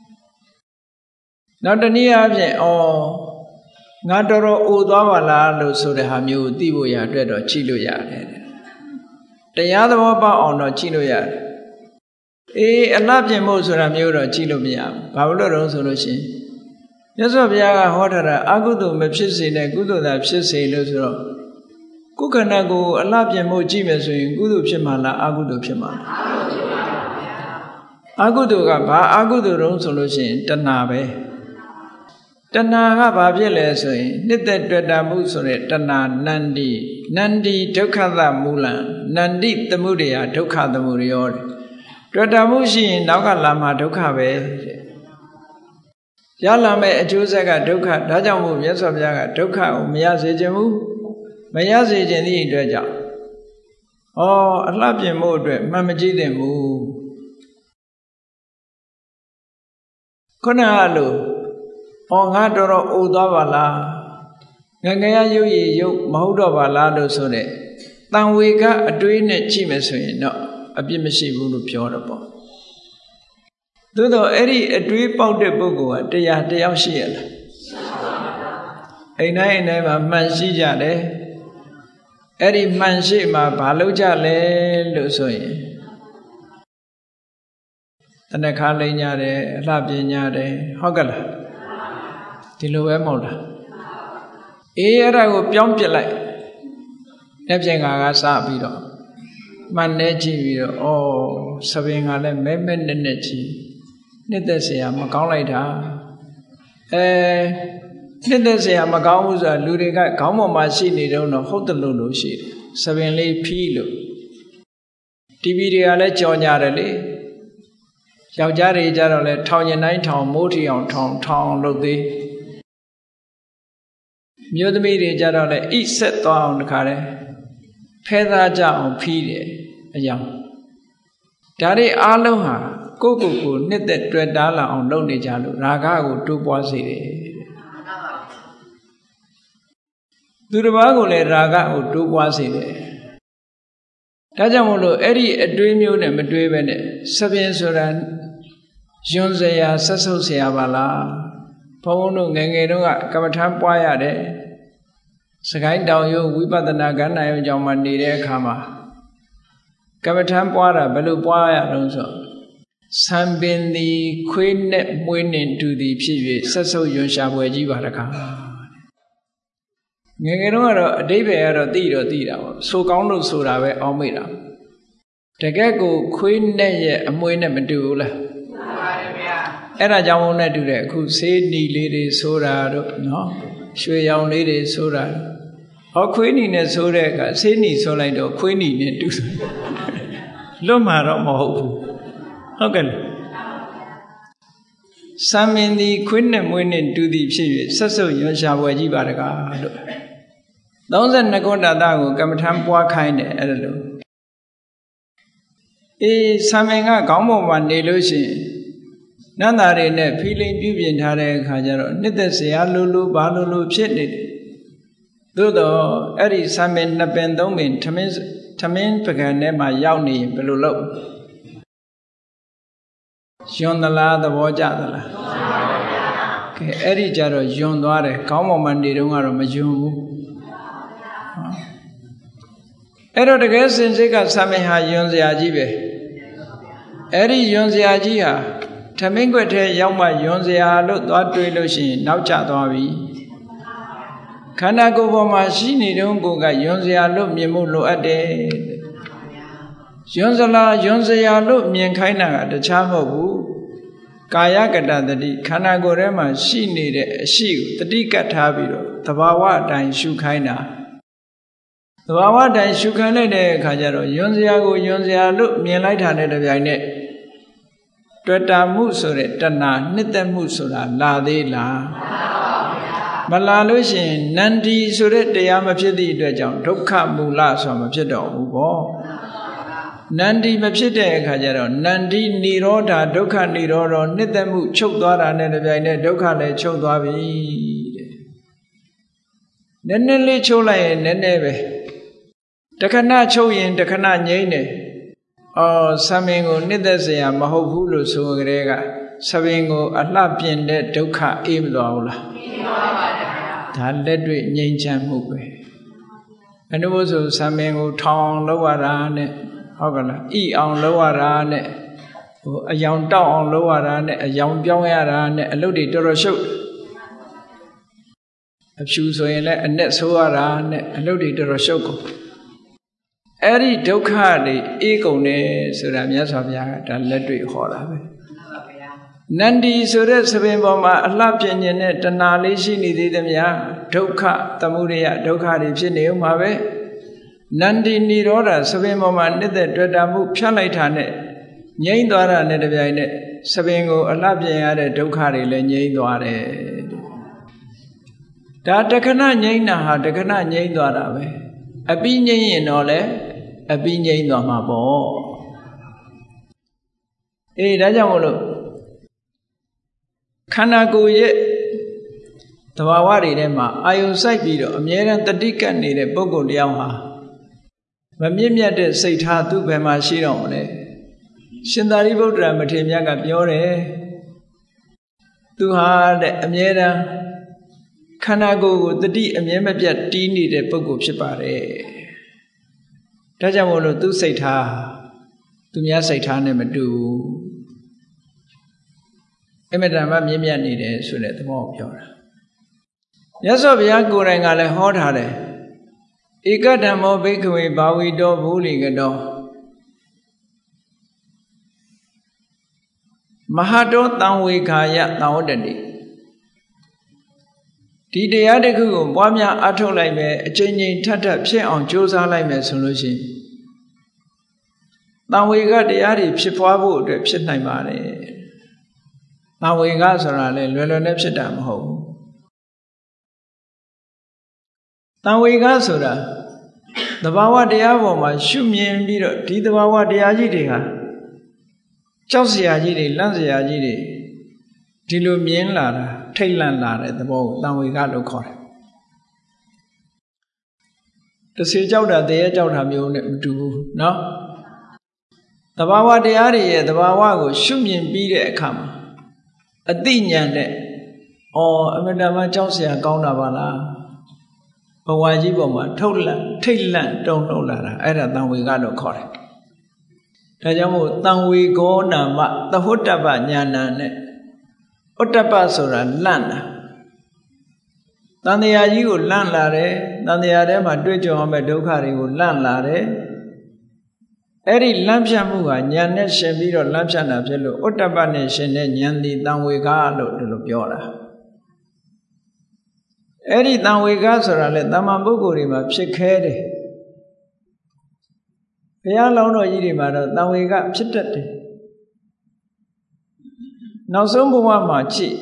နောက်တနည်းအားဖြင့်ဩငါတော်တော်အိုသွားပါလားလို့ဆိုတဲ့ဟာမျိုးကိုသိဖို့ရအတွက်တော့ကြည့်လို့ရတယ်တရားသဘောပေါက်အောင်တော့ကြည့်လို့ရတယ်အေးအလှပြင်ဖို့ဆိုတာမျိုးတော့ကြည့်လို့မရဘူးဘာလို့လဲဆိုလို့ရှိရင်မြတ်စွာဘုရားကဟောထားတာအကုသိုလ်မဖြစ်စေနဲ့ကုသိုလ်သာဖြစ်စေလို့ဆိုတော့ကိုယ်ခန္ဓာကိုယ်အလှပြင်ဖို့ကြည့်မယ်ဆိုရင်ကုသိုလ်ဖြစ်မှာလားအကုသိုလ်ဖြစ်မှာလားအကုသိုလ်ကဘာအကုသိုလ်တုံးဆိုလို့ရှိရင်တဏှာပဲတဏှာကဘာဖြစ်လဲဆိုရင်နှစ်သက်တွေ့တာမှုဆိုတဲ့တဏှာနန္ဒီနန္ဒီဒုက္ခသမူလံနန္ဒီသမုဒယဒုက္ခသမုဒယောတွေ့တာမှုရှိရင်နောက်ကလာမှာဒုက္ခပဲရလာမဲ့အကျိုးဆက်ကဒုက္ခဒါကြောင့်မို့မြတ်စွာဘုရားကဒုက္ခကိုမရစေခြင်းဘူးမရစေခြင်းသည့်အတွက်ကြောင့်ဩအလှပြင်မှုအတွက်မှန်မကြည့်သင့်ဘူးခုနကလို့ဩငါတော်တော်အိုသွားပါလားငငယ်ရရုပ်ရည်ရုပ်မဟုတ်တော့ပါလားလို့ဆိုတဲ့တန်ဝေကအတွေးနဲ့ကြည့်မယ်ဆိုရင်တော့အပြစ်မရှိဘူးလို့ပြောတော့ပေါ့သို့တော့အဲ့ဒီအတွေးပေါက်တဲ့ပုဂ္ဂိုလ်ကတရားတယောက်ရှိရလားအိမ်တိုင်းအိမ်တိုင်းမှာမှန်ရှိကြတယ်အဲ့ဒီမှန်ရှိမှာဘာလုပ်ကြလဲလို့ဆိုရင်တဏ္ဍခါလိမ့်ကြတယ်အလှပြင်ကြတယ်ဟုတ်ကလားဒီလိုပဲမဟုတ်လားအေးအဲ့ဒါကိုပြောင်းပြစ်လိုက်လက်ပြင်ကကစပြီးတော့မှန်နေကြည့်ပြီးတော့ဩသပင်ကလည်းမဲမဲနဲ့နဲ့ကြည့်နှစ်သက်เสียမကောင်းလိုက်တာအဲနှစ်သက်เสียမကောင်းဘူးဆိုတာလူတွေကခေါင်းပေါ်မှာရှိနေတော့ဟုတ်တယ်လို့လို့ရှိတယ်သပင်လေးဖီးလို့တီဗီတွေကလည်းကြော်ညာတယ်လေယောက်ျားတွေကြတော့လဲထောင်ရင်တိုင်းထောင်မိုးထီအောင်ထောင်ထောင်လုပ်သေးမြို့သမီးတွေကြတော့လဲဣဆက်သွားအောင်တခါလဲဖဲသားကြအောင်ဖီးတယ်အကြောင်းဒါတွေအားလုံးဟာကိုယ့်ကိုယ်ကိုနှစ်သက်တွေ့တားလာအောင်လုပ်နေကြလို့ရာဂကိုတိုးပွားစေတယ်သူတစ်ပါးကိုလည်းရာဂကိုတိုးပွားစေတယ်ဒါကြောင့်မို့လို့အဲ့ဒီအတွေးမျိုးနဲ့မတွေးပဲနဲ့သပင်ဆိုတာယွန်းစရာဆက်ဆုပ်စရာပါလားဘုန်းဘုန်းတို့ငယ်ငယ်တုန်းကကမ္မထမ်းပွားရတယ်စကိုင်းတောင်ရုပ်ဝိပဿနာကဏ္ဍရုံကြောင့်မှနေတဲ့အခါမှာကမ္မထမ်းပွားတာဘယ်လိုပွားရတော့ဆိုဆံပင်သည်ခွေးနဲ့မွေးနှင့်တူသည်ဖြစ်၍ဆက်ဆုပ်ယွန်းရှာပွဲကြီးပါတကားငယ်ငယ်တုန်းကတော့အတိပ္ပယ်ကတော့သိတော့သိတာပေါ့ဆိုကောင်းလို့ဆိုတာပဲအောင်းမိတာတကယ်ကိုခွေးနဲ့ရဲ့အမွေးနဲ့မတူဘူးလားအဲ့ဒါကြောင့်ဘုန်းနဲ့တူတဲ့အခုဆေးနီလေးတွေဆိုတာတို့နော်ရွှေရောင်လေးတွေဆိုတာဟောခွေးနီနဲ့ဆိုတဲ့အခါဆေးနီဆိုလိုက်တော့ခွေးနီနဲ့တူလွတ်မှာတော့မဟုတ်ဘူးဟုတ်ကဲ့စံမင်းသည်ခွေးနဲ့မွေးနဲ့တူသည်ဖြစ်၍ဆက်ဆုပ်ရွံရှာပွဲကြီးပါတကားလို့သုံးဆယ်နှစ်ခုတသားကိုကမ္မထမ်းပွားခိုင်းတယ်အဲ့လိုအေးစံမင်းကခေါင်းပေါ်မှာနေလို့ရှိရင်နန္တာတွေနဲ့ဖီလိန်ပြုပြင်ထားတဲ့အခါကျတော့နှစ်သက်စရာလိုလိုဘာလိုလိုဖြစ်နေတယ်သို့တော့အဲ့ဒီစံမင်းနှစ်ပင်သုံးပင်ထမင်းထမင်းပကံထဲမှာရောက်နေရင်ဘယ်လိုလုပ်ယွန်းသလားသဘောကျသလားကဲအဲ့ဒီကြတော့ယွန်းသွားတယ်ခေါင်းပေါ်မှာနေတော့ကတော့မယွန်းဘူးအဲ့တော့တကယ်စင်စိတ်ကစံမင်းဟာယွန်းစရာကြီးပဲအဲ့ဒီယွန်းစရာကြီးဟာထမင်းခွက်ထဲရောက်မှယွန်းစရာလို့သွားတွေးလို့ရှိရင်နောက်ကျသွားပြီခန္ဓာကိုယ်ပေါ်မှာရှိနေတုန်းကိုကယွန်းစရာလို့မြင်မှုလိုအပ်တယ်ယွန်းစလားယွန်းစရာလို့မြင်ခိုင်းတာကတခြားမဟုတ်ဘူးကာယကတတတိခန္ဓာကိုယ်ထဲမှာရှိနေတဲ့အရှိကိုတတိကတ်ထားပြီးတော့သဘာဝအတိုင်းရှုခိုင်းတာသဘာဝအတိုင်းရှုခိုင်းလိုက်တဲ့အခါကျတော့ယွန်းစရာကိုယွန်းစရာလို့မြင်လိုက်တာနဲ့တပြိုင်နက်တွေ့တာမှုဆိုတဲ့တဏှာနှစ်သက်မှုဆိုတာလာသေးလားမလာလို့ရှိရင်နန္ဒီဆိုတဲ့တရားမဖြစ်သည့်အတွက်ကြောင့်ဒုက္ခမူလဆိုတာမဖြစ်တော့ဘူးပေါ့နန္ဒီမဖြစ်တဲ့အခါကျတော့နန္ဒီនិရောဓဒုက္ခនិရောဓနှစ်သက်မှုချုပ်သွားတာနဲ့တပြိုင်နက်ဒုက္ခလည်းချုပ်သွားပြီတဲ့နည်းနည်းလေးချုပ်လိုက်ရင်နည်းနည်းပဲတခဏချုပ်ရင်တခဏငြိမ့်တယ်အော်ဆံမင်းကိုနှစ်သက်เสียမဟုတ်ဘူးလို့ဆိုကြတဲ့ကဆံမင်းကိုအလှပြင်တဲ့ဒုက္ခအေးမသွားဘူးလားအေးသွားပါတယ်ဗျာဒါလက်တွေ့ငြိမ်းချမ်းမှုပဲဘယ်လိုဆိုဆံမင်းကိုထောင်လောက်ရတာနဲ့ဟုတ်ကလားဣအောင်လောက်ရတာနဲ့ဟိုအယောင်တောက်အောင်လောက်ရတာနဲ့အယောင်ပြောင်းရတာနဲ့အလုပ်တွေတော်တော်ရှုပ်အဖြူဆိုရင်လည်းအနဲ့ဆိုးရတာနဲ့အလုပ်တွေတော်တော်ရှုပ်ကုန်အဲ့ဒီဒုက္ခတွေအေးကုန်တယ်ဆိုတာမြတ်စွာဘုရားကဒါလက်တွေ့ဟောတာပဲနန္ဒီဆိုတဲ့သပင်ပေါ်မှာအလှပြင်းခြင်းနဲ့တဏှာလေးရှိနေသေးသည်များဒုက္ခသမုဒယဒုက္ခတွေဖြစ်နေဦးမှာပဲနန္ဒီនិရောဓသပင်ပေါ်မှာနှစ်သက်တွေ့တာမှုဖြတ်လိုက်တာနဲ့ငြိမ့်သွားတာနဲ့တပြိုင်နက်သပင်ကိုအလှပြင်းရတဲ့ဒုက္ခတွေလည်းငြိမ့်သွားတယ်ဒါတခဏငြိမ့်တာဟာတခဏငြိမ့်သွားတာပဲအပြီးငြိမ့်ရင်တော့လေအပြီးငြိမ့်သွားမှာပေါ့အေးဒါကြောင့်မို့လို့ခန္ဓာကိုယ်ရဲ့သဘာဝတွေထဲမှာအာယုံစိုက်ပြီးတော့အမြဲတမ်းတတိကတ်နေတဲ့ပုဂ္ဂိုလ်တယောက်ဟာမမြင့်မြတ်တဲ့စိတ်ထားသူ့ဘယ်မှာရှိတော့မလဲရှင်သာရိပုတ္တရာမထေရမြတ်ကပြောတယ်သူဟာတဲ့အမြဲတမ်းခန္ဓာကိုယ်ကိုတတိအမြဲမပြတ်တီးနေတဲ့ပုဂ္ဂိုလ်ဖြစ်ပါတယ်ဒါကြောင့်မို့လို့သူစိတ်ထားသူများစိတ်ထားနဲ့မတူအမြဲတမ်းမြင့်မြတ်နေတယ်ဆိုတဲ့သဘောကိုပြောတာမြတ်စွာဘုရားကိုယ်တိုင်ကလည်းဟောထားတယ်ဧကဓမ္မောဘိက္ခဝေဘာဝီတောဘူလိကတောမဟာတောတံဝေခာယသံဝတ္တတိဒီတရားတစ်ခုကိုပွားများအထုတ်လိုက်မယ်အချိန်ချင်းထပ်ထပ်ဖြစ်အောင်ကြိုးစားလိုက်မယ်ဆိုလို့ရှိရင်တံဝေကတရားတွေဖြစ်ပွားဖို့အတွက်ဖြစ်နိုင်ပါတယ်တံဝေကဆိုတာလေလွယ်လွယ်နဲ့ဖြစ်တာမဟုတ်ဘူးတံဝေကဆိုတာသဘာဝတရားပေါ်မှာရှုမြင်ပြီးတော့ဒီသဘာဝတရားကြီးတွေဟာကြောက်စရာကြီးတွေလန့်စရာကြီးတွေဒီလိုမြင်လာတာထိတ်လန့်လာတဲ့သဘောကိုတံဝေကလို့ခေါ်တယ်တစေကြောက်တာတရေကြောက်တာမျိုးနဲ့မတူဘူးเนาะသဘာဝတရားတွေရဲ့သဘာဝကိုရှုမြင်ပြီးတဲ့အခါမှာအသိဉာဏ်နဲ့အော်အမတမကြောက်စရာကောင်းတာပါလားဘဝကြီးပေါ်မှာထုတ်လန့်ထိတ်လန့်တုန်လှုပ်လာတာအဲ့ဒါတံဝေကလို့ခေါ်တယ်ဒါကြောင့်မို့တံဝေကောနာမသဟွတ္တပညာဏနဲ့ဥတ္တပဆိုတာလန့်တာတန်တရားကြီးကိုလန့်လာတယ်တန်တရားထဲမှာတွေ့ကြုံရမယ့်ဒုက္ခတွေကိုလန့်လာတယ်အဲ့ဒီလန့်ဖြတ်မှုကဉာဏ်နဲ့ရှင်ပြီးတော့လန့်ဖြတ်တာဖြစ်လို့ဥတ္တပနဲ့ရှင်တဲ့ဉာဏ်ဒီတံဝေကလို့ဒီလိုပြောတာအဲ့ဒီတံဝေကဆိုတာလေတမ္မာပုဂ္ဂိုလ်တွေမှာဖြစ်ခဲတယ်ဘုရားလောင်းတော်ကြီးတွေမှာတော့တံဝေကဖြစ်တတ်တယ်နောက်ဆုံးဘဝမှာကြည့်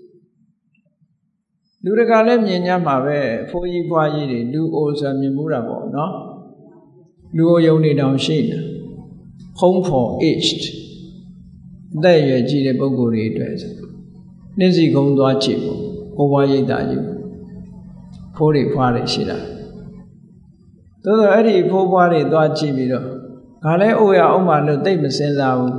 လူတကာလည်းမြင်ကြမှာပဲဖိုးကြီးဖွားကြီးတွေလူအိုဆိုမြင်မှုတာပေါ့နော်လူအိုယုံနေတောင်ရှိတယ် home for aged အသက်အရွယ်ကြီးတဲ့ပုဂ္ဂိုလ်တွေအတွက်နှင်းစီကုန်းသွားကြည့်ဖို့ဘဝရိတ်တာကြီးဖိုးတွေဖွားတွေရှိတာသို့သောအဲ့ဒီဖိုးဖွားတွေသွားကြည့်ပြီးတော့ငါလည်းအိုရအောင်မှလို့သိမစင်စားဘူး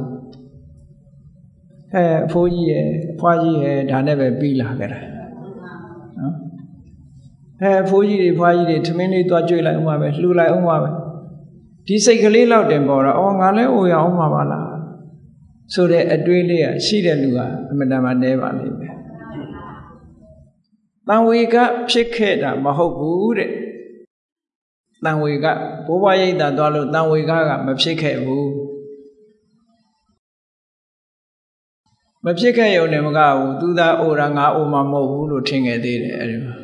အဲအဖိုးကြီးရဲ့အဖွားကြီးရဲ့ဒါနဲ့ပဲပြီးလာကြတာနော်အဲအဖိုးကြီးတွေဖွားကြီးတွေထမင်းလေးသွားကြွေးလိုက်အောင်ပါပဲလှူလိုက်အောင်ပါပဲဒီစိတ်ကလေးလောက်တင်ပေါ်တော့အော်ငါလည်းအိုရအောင်ပါပါလားဆိုတဲ့အတွေးလေးကရှိတဲ့လူကအမှန်တမ်းနဲပါလိမ့်မယ်တံဝေကဖြစ်ခဲ့တာမဟုတ်ဘူးတဲ့တံဝေကဘိုးဘွားရိတ်တာသွားလို့တံဝေကကမဖြစ်ခဲ့ဘူးမဖြစ်ခဲ့ရုံနဲ့မကဘူးသူသာအိုတာငါအိုမှာမဟုတ်ဘူးလို့ထင်ခဲ့သေးတယ်အဲဒီမှာ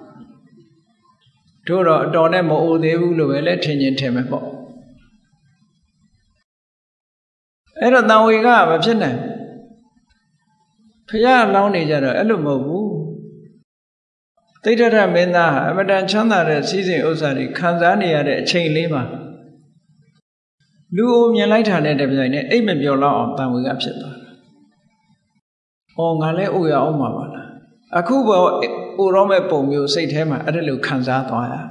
တို့တော့အတော်နဲ့မအိုသေးဘူးလို့ပဲလဲထင်ချင်းထင်မယ်ပေါ့အဲ့တော့တံဝေကမဖြစ်နိုင်ဖျားလောင်းနေကြတော့အဲ့လိုမဟုတ်ဘူးသိတ္တရမင်းသားဟာအမတန်ချမ်းသာတဲ့စီးစိမ်ဥစ္စာတွေခံစားနေရတဲ့အချိန်လေးမှာလူအိုမြင်လိုက်တာနဲ့တပြိုင်နက်အိတ်မပြောတော့အောင်တံဝေကဖြစ်သွားတာ။အော်ငါလည်းအိုရအောင်ပါပါလား။အခုပေါ်အိုတော့မဲ့ပုံမျိုးစိတ်ထဲမှာအဲ့ဒါလိုခံစားသွားရ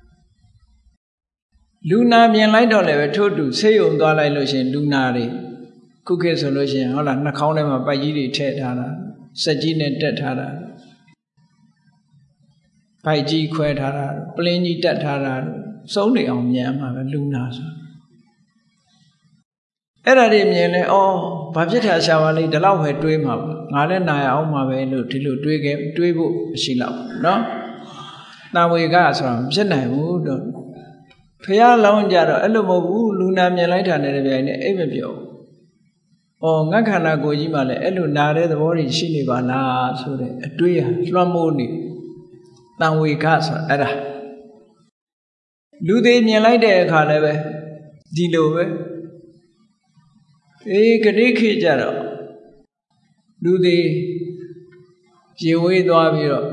။လူနာမြင်လိုက်တော့လည်းပဲထို့တူဆေးရုံသွားလိုက်လို့ရှိရင်လူနာတွေခုခေတ်ဆိုလို့ရှိရင်ဟုတ်လားနှာခေါင်းထဲမှာပိုက်ကြီးတွေထည့်ထားတာစက်ကြီးနဲ့တက်ထားတာပိုက်ကြီးခွဲထားတာပလင်းကြီးတက်ထားတာစုံးနေအောင်မြင်မှာပဲလူနာဆိုအဲ့ဒါတွေမြင်လဲအော်ဘာဖြစ်တာရှာပါလိမ့်ဒီလောက်ပဲတွေးမှာပါငါလည်းနာရအောင်မှာပဲလို့ဒီလိုတွေးခဲ့တွေးဖို့မရှိတော့နော်တံဝေကဆိုတာမဖြစ်နိုင်ဘူးတော့ဖះလောင်းကြတော့အဲ့လိုမဟုတ်ဘူးလူနာမြင်လိုက်တာနဲ့တပြိုင်နက်အိတ်မပြောဘူးအော်ငါခန္ဓာကိုယ်ကြီးမှလည်းအဲ့လိုနာတဲ့သဘောတွေရှိနေပါလားဆိုတဲ့အတွေးဟာလွှမ်းမိုးနေတံဝေကဆိုတာအဲ့ဒါလူသေးမြင်လိုက်တဲ့အခါလည်းပဲဒီလိုပဲအေးကတိခေကြတော့လူသေးရေဝေးသွားပြီးတော့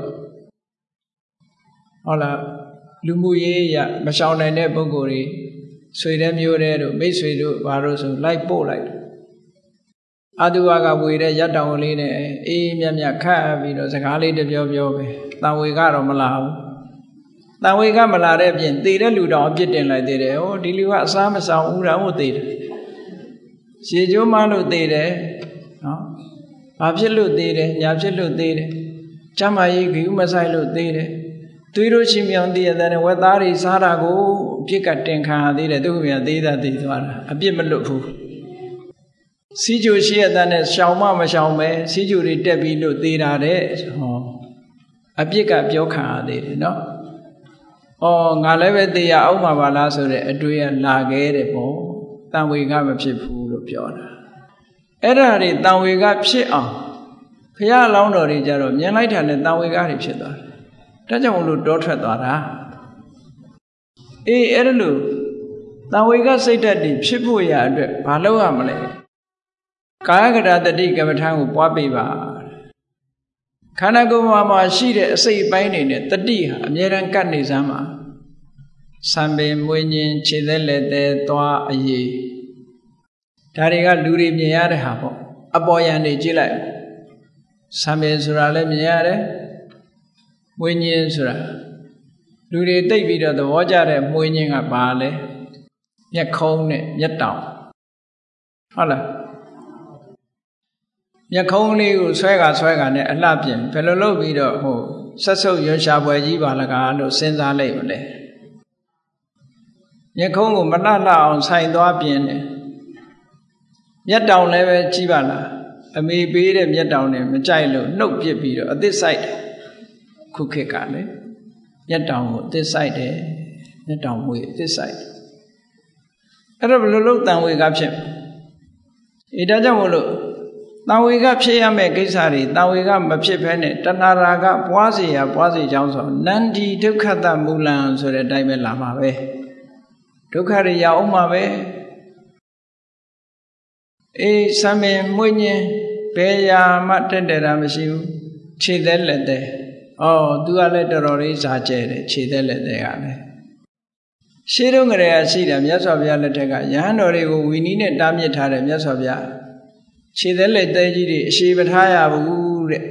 ဟုတ်လားလူမှုရေးရမရှောင်နိုင်တဲ့ပုဂ္ဂိုလ်တွေဆွေတဲ့မျိုးတဲ့တို့မိတ်ဆွေတို့ဘာလို့ဆိုလိုက်ပို့လိုက်အတုဝကဝေတဲ့ရတ္တောင်လေးနဲ့အေးမြတ်မြတ်ခတ်ပြီးတော့စကားလေးတပြောပြောပဲတံဝေကတော့မလာဘူးတံဝေကမလာတဲ့ပြင်သေတဲ့လူတောင်အပြစ်တင်လိုက်သေးတယ်ဟောဒီလူကအစားမဆောင်ဦးတာဟုတ်သေးတယ်ရေကျိုးမလို့သေတယ်နော်ဘာဖြစ်လို့သေတယ်ညာဖြစ်လို့သေတယ်ကျမ်းမာရေးဂိူးမဆိုင်လို့သေတယ်သွေးတို့ရှိမြောင်တည်ရတဲ့ဝက်သားတွေစားတာကိုအပြစ်ကတင်ခံရသေးတယ်သူကမြန်သေးတာသေသွားတာအပြစ်မလွတ်ဘူးစီးကြိုရှိရတဲ့ရှောင်မမရှောင်ပဲစီးကြိုတွေတက်ပြီးလို့သေတာတဲ့ဟောအပြစ်ကပြောခံရသေးတယ်နော်ဩငါလည်းပဲသေရအောင်မှာပါလားဆိုတဲ့အတွေ့အလာခဲ့တယ်ပေါ့တန်ဝေကမဖြစ်ဘူးလို့ပြောတာအဲ့ဒါတွေတန်ဝေကဖြစ်အောင်ဘုရားအလောင်းတော်တွေကြတော့မြင်လိုက်တာနဲ့တန်ဝေကတွေဖြစ်သွားတယ်ဒါကြောင့်မလို့တောထွက်သွားတာအေးအဲ့ဒါလို့တန်ဝေကစိတ်ဓာတ်တွေဖြစ်ဖို့ရအတွက်ဘာလုပ်ရမလဲကာယကတာတတိကမ္မထာကိုပွားပေးပါခန္ဓာကိုယ်မှာမှာရှိတဲ့အစိတ်အပိုင်းတွေနဲ့တတိဟာအမြဲတမ်းကတ်နေစမ်းမှာစံပင်မွေးညင်းခြေသက်လက်သက်သွားအရေးဒါတွေကလူတွေမြင်ရတဲ့ဟာပေါ့အပေါ်ယံတွေကြည့်လိုက်စံပင်ဆိုတာလည်းမြင်ရတယ်မွေးညင်းဆိုတာလူတွေတိတ်ပြီးတော့သဘောကျတဲ့မွေးညင်းကဘာလဲမျက်ခုံးနဲ့မျက်တောင်ဟုတ်လားမျက်ခုံးလေးကိုဆွဲကဆွဲကနဲ့အလှပြင်ဘယ်လိုလုပ်ပြီးတော့ဟိုဆက်ဆုပ်ရွှရှာပွဲကြီးပါလကားလို့စဉ်းစားလိုက်မလဲမျက်ခုံးကိုမလှလှအောင်ဆိုင်သွားပြင်တယ်မျက်တောင်လည်းပဲကြည့်ပါလားအမေပေးတဲ့မျက်တောင်နဲ့မကြိုက်လို့နှုတ်ပစ်ပြီးတော့အသစ်ဆိုင်တယ်ခုခေတ်ကလည်းမျက်တောင်ကိုအသစ်ဆိုင်တယ်မျက်တောင်မွေးအသစ်ဆိုင်အဲ့တော့ဘယ်လိုလုပ်တန်ဝေကဖြစ်အေးဒါကြောင့်မို့လို့တန်ဝေကဖြစ်ရမယ့်ကိစ္စတွေတန်ဝေကမဖြစ်ဘဲနဲ့တဏှာရာကပွားစီရပွားစီကြောင်းဆိုနန္ဒီဒုက္ခတမူလံဆိုတဲ့အတိုင်းပဲလာမှာပဲဒုက္ခတွေရအောင်မှာပဲအေးစမင်မွေ့ညင်းဘယ်ရာမှတက်တယ်တာမရှိဘူးခြေသက်လက်သက်ဩသူကလည်းတော်တော်လေးစားကျဲတယ်ခြေသက်လက်သက်ကလည်းရှေးတုန်းကတည်းကရှိတာမြတ်စွာဘုရားလက်ထက်ကယဟန်တော်တွေကိုဝီနီးနဲ့တားမြစ်ထားတယ်မြတ်စွာဘုရားခြေသက်လက်သက်ကြီးတွေအရှိမထားရဘူးတဲ့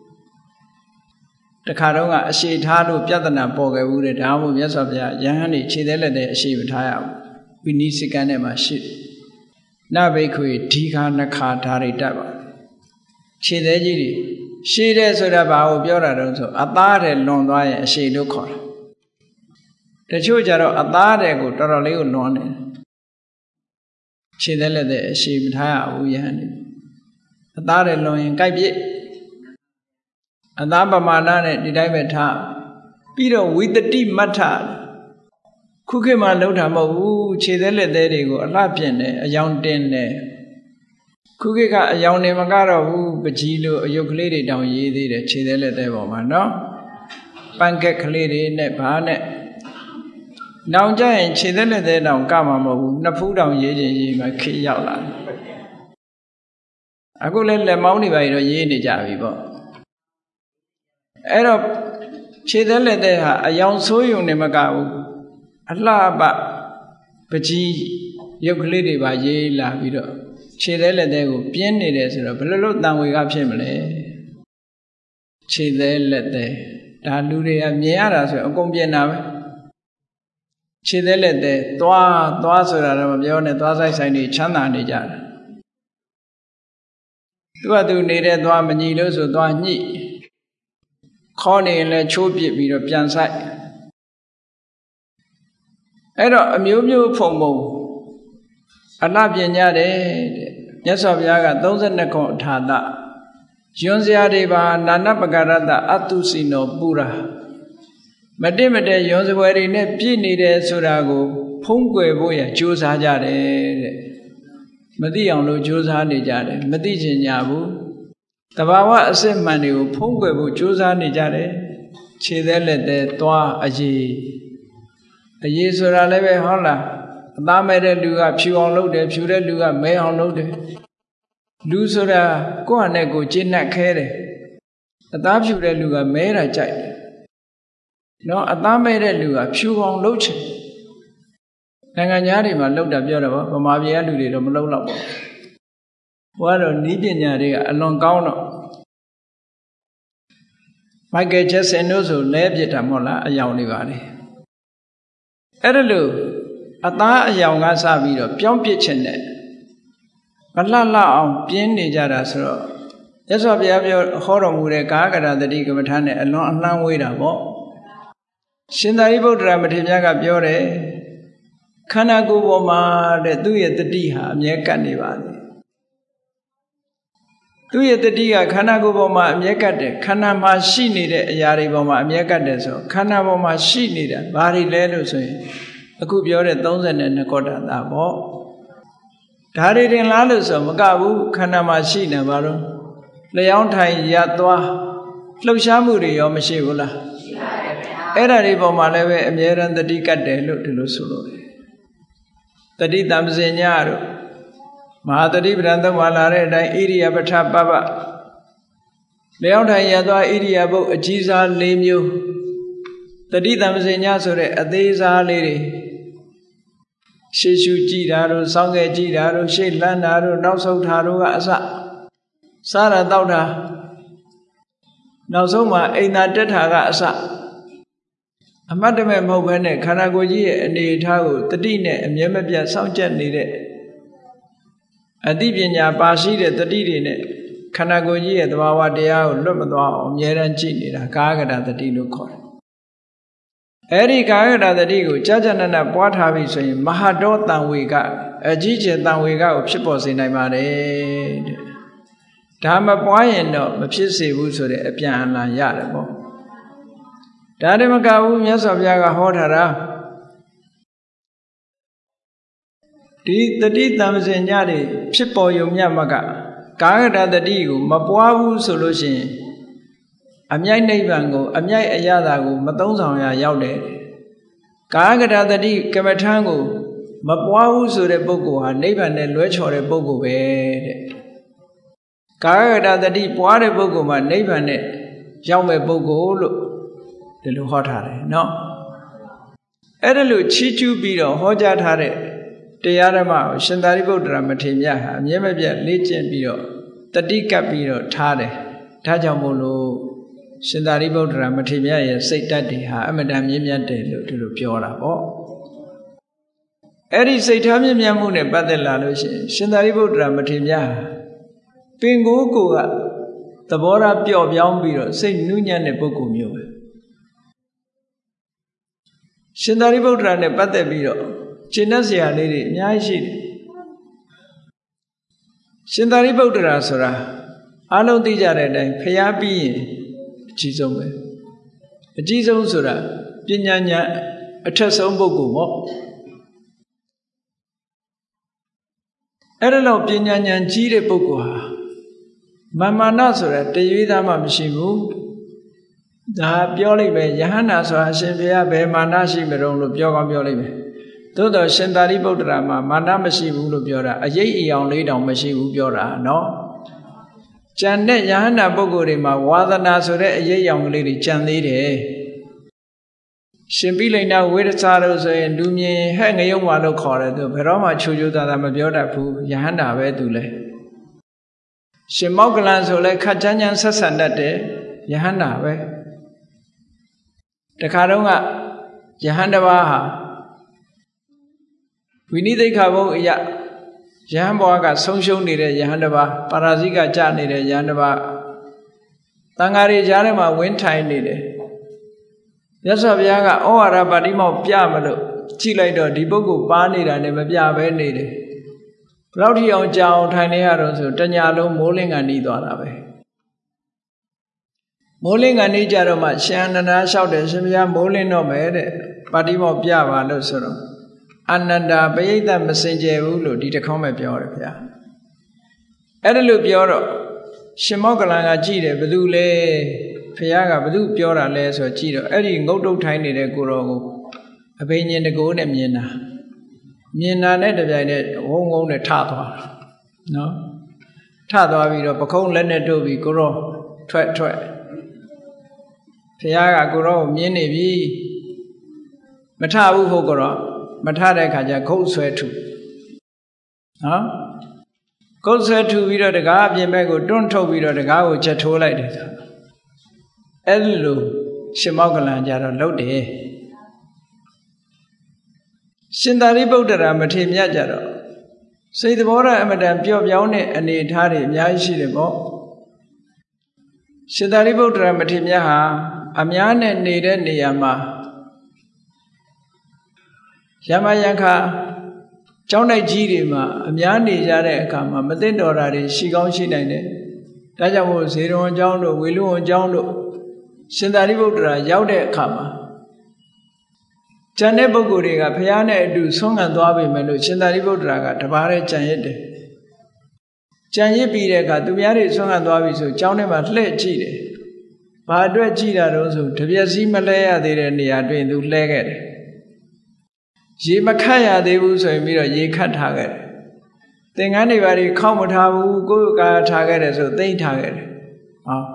တခါတော့ကအရှိထားလို့ပြဿနာပေါ်ခဲ့ဘူးတဲ့ဒါမှမဟုတ်မြတ်စွာဘုရားယဟန်တွေခြေသက်လက်သက်အရှိမထားရဘူးဝီနီးစကန်ထဲမှာရှိနဘိက္ခွေဒီခါနခါဓာရိတတ်ပါခြေသက်ကြီးတွေရှိတယ်ဆိုတာဘာကိုပြောတာတုံးဆိုအသားတဲ့လွန်သွားရင်အရှိလို့ခေါ်တာတချို့ကြတော့အသားတဲ့ကိုတော်တော်လေးကိုလွန်တယ်ခြေသက်လက်သက်အရှိမထားရဘူးယဟန်တွေအသားတယ်လွန်ရင်ကြိုက်ပြစ်အသားပမာဏနဲ့ဒီတိုင်းပဲထားပြီးတော့ဝိတတိမထခုခေတ်မှာလှုပ်တာမဟုတ်ဘူးခြေသက်လက်သက်တွေကိုအလှပြင်တယ်အယောင်တင်တယ်ခုခေတ်ကအယောင်နေမကတော့ဘူးပကြီးလို့အယုတ်ကလေးတွေတောင်ရေးသေးတယ်ခြေသက်လက်သက်ပေါ်မှာနော်ပန်းကက်ကလေးတွေနဲ့ဘာနဲ့နောင်ကြရင်ခြေသက်လက်သက်တောင်ကမှာမဟုတ်ဘူးနှစ်ဖူးတောင်ရေးခြင်းရေးမှခေတ်ရောက်လာတယ်အခုလည်းလက်မောင်းတွေပါတော့ရေးနေကြပြီပေါ့အဲ့တော့ခြေသက်လက်သက်ဟာအယောင်ဆိုးယုံနေမကဘူးအလှပပကြီးရုပ်ကလေးတွေပါရေးလာပြီးတော့ခြေသက်လက်သက်ကိုပြင်းနေတယ်ဆိုတော့ဘယ်လိုလုပ်တန်ဝေကဖြစ်မလဲခြေသက်လက်သက်ဒါလူတွေကမြင်ရတာဆိုအကုန်ပြင်းတာပဲခြေသက်လက်သက်သွားသွားဆိုတာတော့မပြောနဲ့သွားဆိုင်ဆိုင်တွေချမ်းသာနေကြတယ်သူကသူနေတဲ့သွားမညီလို့ဆိုသွားညှိခေါ်နေရင်လည်းချိုးပစ်ပြီးတော့ပြန်ဆိုင်အဲ့တော့အမျိုးမျိုးဖုံဖုံအလှပြင်ကြတယ်တဲ့မြတ်စွာဘုရားကသုံးဆယ်နှစ်ခုအထာတယွန်းစရာတွေပါနာနပကရတအတုစီနောပူရာမတင့်မတဲ့ယွန်းစပွဲတွေနဲ့ပြည့်နေတယ်ဆိုတာကိုဖုံးကွယ်ဖို့ရကြိုးစားကြတယ်တဲ့မသိအောင်လို့ကြိုးစားနေကြတယ်မသိချင်ကြဘူးတဘာဝအစစ်မှန်တွေကိုဖုံးကွယ်ဖို့ကြိုးစားနေကြတယ်ခြေသက်လက်သက်သွားအရေးအရေးဆိုတာလည်းပဲဟုတ်လားအသားမဲ့တဲ့လူကဖြူအောင်လုပ်တယ်ဖြူတဲ့လူကမဲအောင်လုပ်တယ်လူဆိုတာကိုယ့်ဟာနဲ့ကိုယ်ကျင့်နှက်ခဲတယ်အသားဖြူတဲ့လူကမဲတာကြိုက်တယ်နော်အသားမဲ့တဲ့လူကဖြူအောင်လုပ်ချင်နိုင်ငံသားတွေမှာလုပ်တာပြောတာပေါ့ဗမာပြည်ကလူတွေတော့မလုပ်တော့ဘူးဟိုကတော့နီးပညာတွေကအလွန်ကောင်းတော့မိုက်ကယ်ဂျက်ဆင်တို့ဆိုလဲပြစ်တာမဟုတ်လားအယောင်တွေပါလေအဲ့ဒါလို့အသားအယောင်ကစပြီးတော့ပြောင်းပြစ်ခြင်းနဲ့မလှလှအောင်ပြင်းနေကြတာဆိုတော့မြတ်စွာဘုရားပြောဟောတော်မူတဲ့ကာကရတတိကမ္မထာနဲ့အလွန်အလှမ်းဝေးတာပေါ့ရှင်သာရိပုတ္တရာမထေရမြတ်ကပြောတယ်ခန္ဓာကိုယ်ပေါ်မှာတဲ့သူ့ရဲ့တတိဟာအမြဲကပ်နေပါလေသူ့ရဲ့တတိကခန္ဓာကိုယ်ပေါ်မှာအမြဲကပ်တယ်ခန္ဓာမှာရှိနေတဲ့အရာတွေပေါ်မှာအမြဲကပ်တယ်ဆိုခန္ဓာပေါ်မှာရှိနေတာဘာတွေလဲလို့ဆိုရင်အခုပြောတဲ့သုံးဆယ်နှစ်ကောဋ္ဌတာပေါ့ဒါတွေတင်လားလို့ဆိုမကဘူးခန္ဓာမှာရှိနေပါတော့လျောင်းထိုင်ရသွားလှုပ်ရှားမှုတွေရောမရှိဘူးလားရှိပါတယ်ဗျာအဲ့ဒါတွေပေါ်မှာလည်းပဲအမြဲတမ်းတတိကတ်တယ်လို့ဒီလိုဆိုလို့တတိတမ္ပဇင်ညတို့မဟာတတိပဒံသုံးပါလာတဲ့အတိုင်းဣရိယာပဋ္ဌပပလျောင်းထိုင်ရသွားဣရိယာပုတ်အကြီးစား၄မျိုးတတိတမ္ပဇင်ညဆိုတဲ့အသေးစားလေးတွေရှေ့ရှုကြည့်တာတို့စောင်းငယ်ကြည့်တာတို့ရှေ့လန်းတာတို့နောက်ဆုတ်တာတို့ကအစစားတာတောက်တာနောက်ဆုံးမှာအိမ်သာတက်တာကအစအမတ်တမဲ့မဟုတ်ဘဲနဲ့ခန္ဓာကိုယ်ကြီးရဲ့အနေအထားကိုတတိနဲ့အမြဲမပြတ်စောင့်ကြပ်နေတဲ့အသိပညာပါရှိတဲ့တတိတွေနဲ့ခန္ဓာကိုယ်ကြီးရဲ့သဘာဝတရားကိုလွတ်မသွားအောင်အမြဲတမ်းကြည့်နေတာကာကတတတိလို့ခေါ်တယ်အဲ့ဒီကာကတတတိကိုကြာကြာနာနာပွားထားပြီဆိုရင်မဟာတောတံဝေကအကြီးကျယ်တံဝေကကိုဖြစ်ပေါ်စေနိုင်ပါတယ်တဲ့ဒါမပွားရင်တော့မဖြစ်စေဘူးဆိုတဲ့အပြန်အလှန်ရတယ်ပေါ့ဒါတည်းမကဘူးမြတ်စွာဘုရားကဟောထားတာဒီတတိတမ္ပဇင်ညတွေဖြစ်ပေါ်ယုံမြတ်မကကာကတတတိကိုမပွားဘူးဆိုလို့ရှိရင်အမြိုက်နိဗ္ဗာန်ကိုအမြိုက်အရသာကိုမသုံးဆောင်ရရောက်တယ်ကာကတတတိကမ္မထံကိုမပွားဘူးဆိုတဲ့ပုဂ္ဂိုလ်ဟာနိဗ္ဗာန်နဲ့လွဲချော်တဲ့ပုဂ္ဂိုလ်ပဲတဲ့ကာကတတတိပွားတဲ့ပုဂ္ဂိုလ်မှာနိဗ္ဗာန်နဲ့ရောက်မဲ့ပုဂ္ဂိုလ်လို့ဒီလိုဟောထားတယ်နော်အဲ့ဒါလို့ချီးကျူးပြီးတော့ဟောကြားထားတဲ့တရားဓမ္မကိုရှင်သာရိပုတ္တရာမထေရမြတ်ဟာအမြဲမပြတ်လေ့ကျင့်ပြီးတော့တတိကပ်ပြီးတော့ထားတယ်ဒါကြောင့်မို့လို့ရှင်သာရိပုတ္တရာမထေရမြတ်ရဲ့စိတ်ဓာတ်တွေဟာအမတန်မြင့်မြတ်တယ်လို့ဒီလိုပြောတာပေါ့အဲ့ဒီစိတ်ထားမြင့်မြတ်မှုနဲ့ပတ်သက်လာလို့ရှိရင်ရှင်သာရိပုတ္တရာမထေရမြတ်ဟာပင်ကိုယ်ကိုကသဘောထားပျော့ပြောင်းပြီးတော့စိတ်နူးညံ့တဲ့ပုဂ္ဂိုလ်မျိုးပဲရှင်သာရိပုတ္တရာနဲ့ပတ်သက်ပြီးတော့ရှင်းတတ်စရာလေးတွေအများကြီးရှိတယ်ရှင်သာရိပုတ္တရာဆိုတာအားလုံးသိကြတဲ့အတိုင်းဖျားပြီးရင်အကြီးဆုံးပဲအကြီးဆုံးဆိုတာပညာဉာဏ်အထက်ဆုံးပုဂ္ဂိုလ်ပေါ့အဲ့ဒါလောက်ပညာဉာဏ်ကြီးတဲ့ပုဂ္ဂိုလ်ဟာမာမာနဆိုတာတရွေးသားမှမရှိဘူးဒါပြောလိုက်ပဲယဟန္တာဆိုတာအရှင်ဘုရားဘယ်မာနရှိမလို့လို့ပြောကောင်းပြောလိုက်ပဲသို့တော့ရှင်သာရိပုတ္တရာမှာမာနမရှိဘူးလို့ပြောတာအရေးအယောင်လေးတောင်မရှိဘူးပြောတာနော်ကျန်တဲ့ယဟန္တာပုဂ္ဂိုလ်တွေမှာဝါသနာဆိုတဲ့အရေးအယောင်ကလေးတွေကျန်သေးတယ်ရှင်ပိလိန်နာဝိရဇာတို့ဆိုရင်လူမြင်ဟဲ့ငရုံမာလို့ခေါ်တယ်သူဘယ်တော့မှချူချူသာသာမပြောတတ်ဘူးယဟန္တာပဲသူလဲရှင်မောက္ကလန်ဆိုလဲခက်ချမ်းချမ်းဆက်ဆံတတ်တယ်ယဟန္တာပဲတခါတော့ကယဟန်တစ်ပါးဟာဝိနိသိက္ခာဘုံအရာယဟန်ဘဝကဆုံးရှုံးနေတဲ့ယဟန်တစ်ပါးပါရာဇိကကြနေတဲ့ယဟန်တစ်ပါးတန်ဃာတွေကြားထဲမှာဝင်းထိုင်နေတယ်မြတ်စွာဘုရားကဩဝါဒပါဠိမောက်ပြမလို့ကြည့်လိုက်တော့ဒီပုဂ္ဂိုလ်ပါနေတာနဲ့မပြဘဲနေတယ်ဘယ်လောက်ထိအောင်ကြာအောင်ထိုင်နေရတော့ဆိုတညာလုံးမိုးလင်းကန်နီးသွားတာပဲမိုးလင်းကန်နီးကြတော့မှရှင်အနန္ဒာလျှောက်တယ်ရှင်ဘုရားမိုးလင်းတော့မယ်တဲ့ပါဠိမောက်ပြပါလို့ဆိုတော့အနန္ဒာပရိသတ်မစင်ကြယ်ဘူးလို့ဒီတစ်ခေါက်မှပြောတယ်ဗျာအဲ့ဒါလို့ပြောတော့ရှင်မောက္ကလန်ကကြည့်တယ်ဘယ်သူလဲဘုရားကဘယ်သူပြောတာလဲဆိုကြည့်တော့အဲ့ဒီငုတ်တုတ်ထိုင်းနေတဲ့ကိုတော်ကိုအဘိညာဉ်တကိုးနဲ့မြင်တာမြင်တာနဲ့တပြိုင်နက်ဝုန်းဝုန်းနဲ့ထသွားတာနော်ထသွားပြီးတော့ပခုံးလက်နဲ့တို့ပြီးကိုတော်ထွက်ထွက်ဘုရားကကိုတော်ကိုမြင်နေပြီမထဘူးဟုတ်ကိုတော်မထတဲ့အခါကျခုတ်ဆွဲထုနော်ခုတ်ဆွဲထုပြီးတော့တကားအပြင်ဘက်ကိုတွန်းထုတ်ပြီးတော့တကားကိုချက်ထိုးလိုက်တယ်ဆိုအဲ့လိုရှင်မောက္ကလန်ကြတော့လှုပ်တယ်ရှင်သာရိပုတ္တရာမထေရမြတ်ကြတော့စိတ်သဘောထားအမတန်ပျော့ပြောင်းတဲ့အနေအထားတွေအများကြီးရှိတယ်ပေါ့ရှင်သာရိပုတ္တရာမထေရမြတ်ဟာအများနဲ့နေတဲ့နေရာမှာယမယံခါကျောင်းတိုက်ကြီးတွေမှာအများနေကြတဲ့အခါမှာမသိတော်တာတွေရှိကောင်းရှိနိုင်တယ်ဒါကြောင့်မို့ဇေရဝံကျောင်းတို့ဝေလူဝံကျောင်းတို့ရှင်သာရိပုတ္တရာရောက်တဲ့အခါမှာကျန်တဲ့ပုဂ္ဂိုလ်တွေကဘုရားနဲ့အတူဆုံးခံသွားပြီမယ်လို့ရှင်သာရိပုတ္တရာကတပါးနဲ့ကြံရစ်တယ်ကြံရစ်ပြီးတဲ့အခါသူများတွေဆုံးခံသွားပြီဆိုကျောင်းထဲမှာလှည့်ကြည့်တယ်ဘာအတွက်ကြည့်တာတော့ဆိုတပြက်စီးမလဲရသေးတဲ့နေရာတွင်သူလှဲခဲ့တယ်ရေမခတ်ရသေးဘူးဆိုရင်ပြီးတော့ရေခတ်ထားခဲ့တယ်သင်္ကန်းတွေဘာတွေခောက်မထားဘူးကိုယ်ကာထားခဲ့တယ်ဆိုသိမ့်ထားခဲ့တယ်ဟော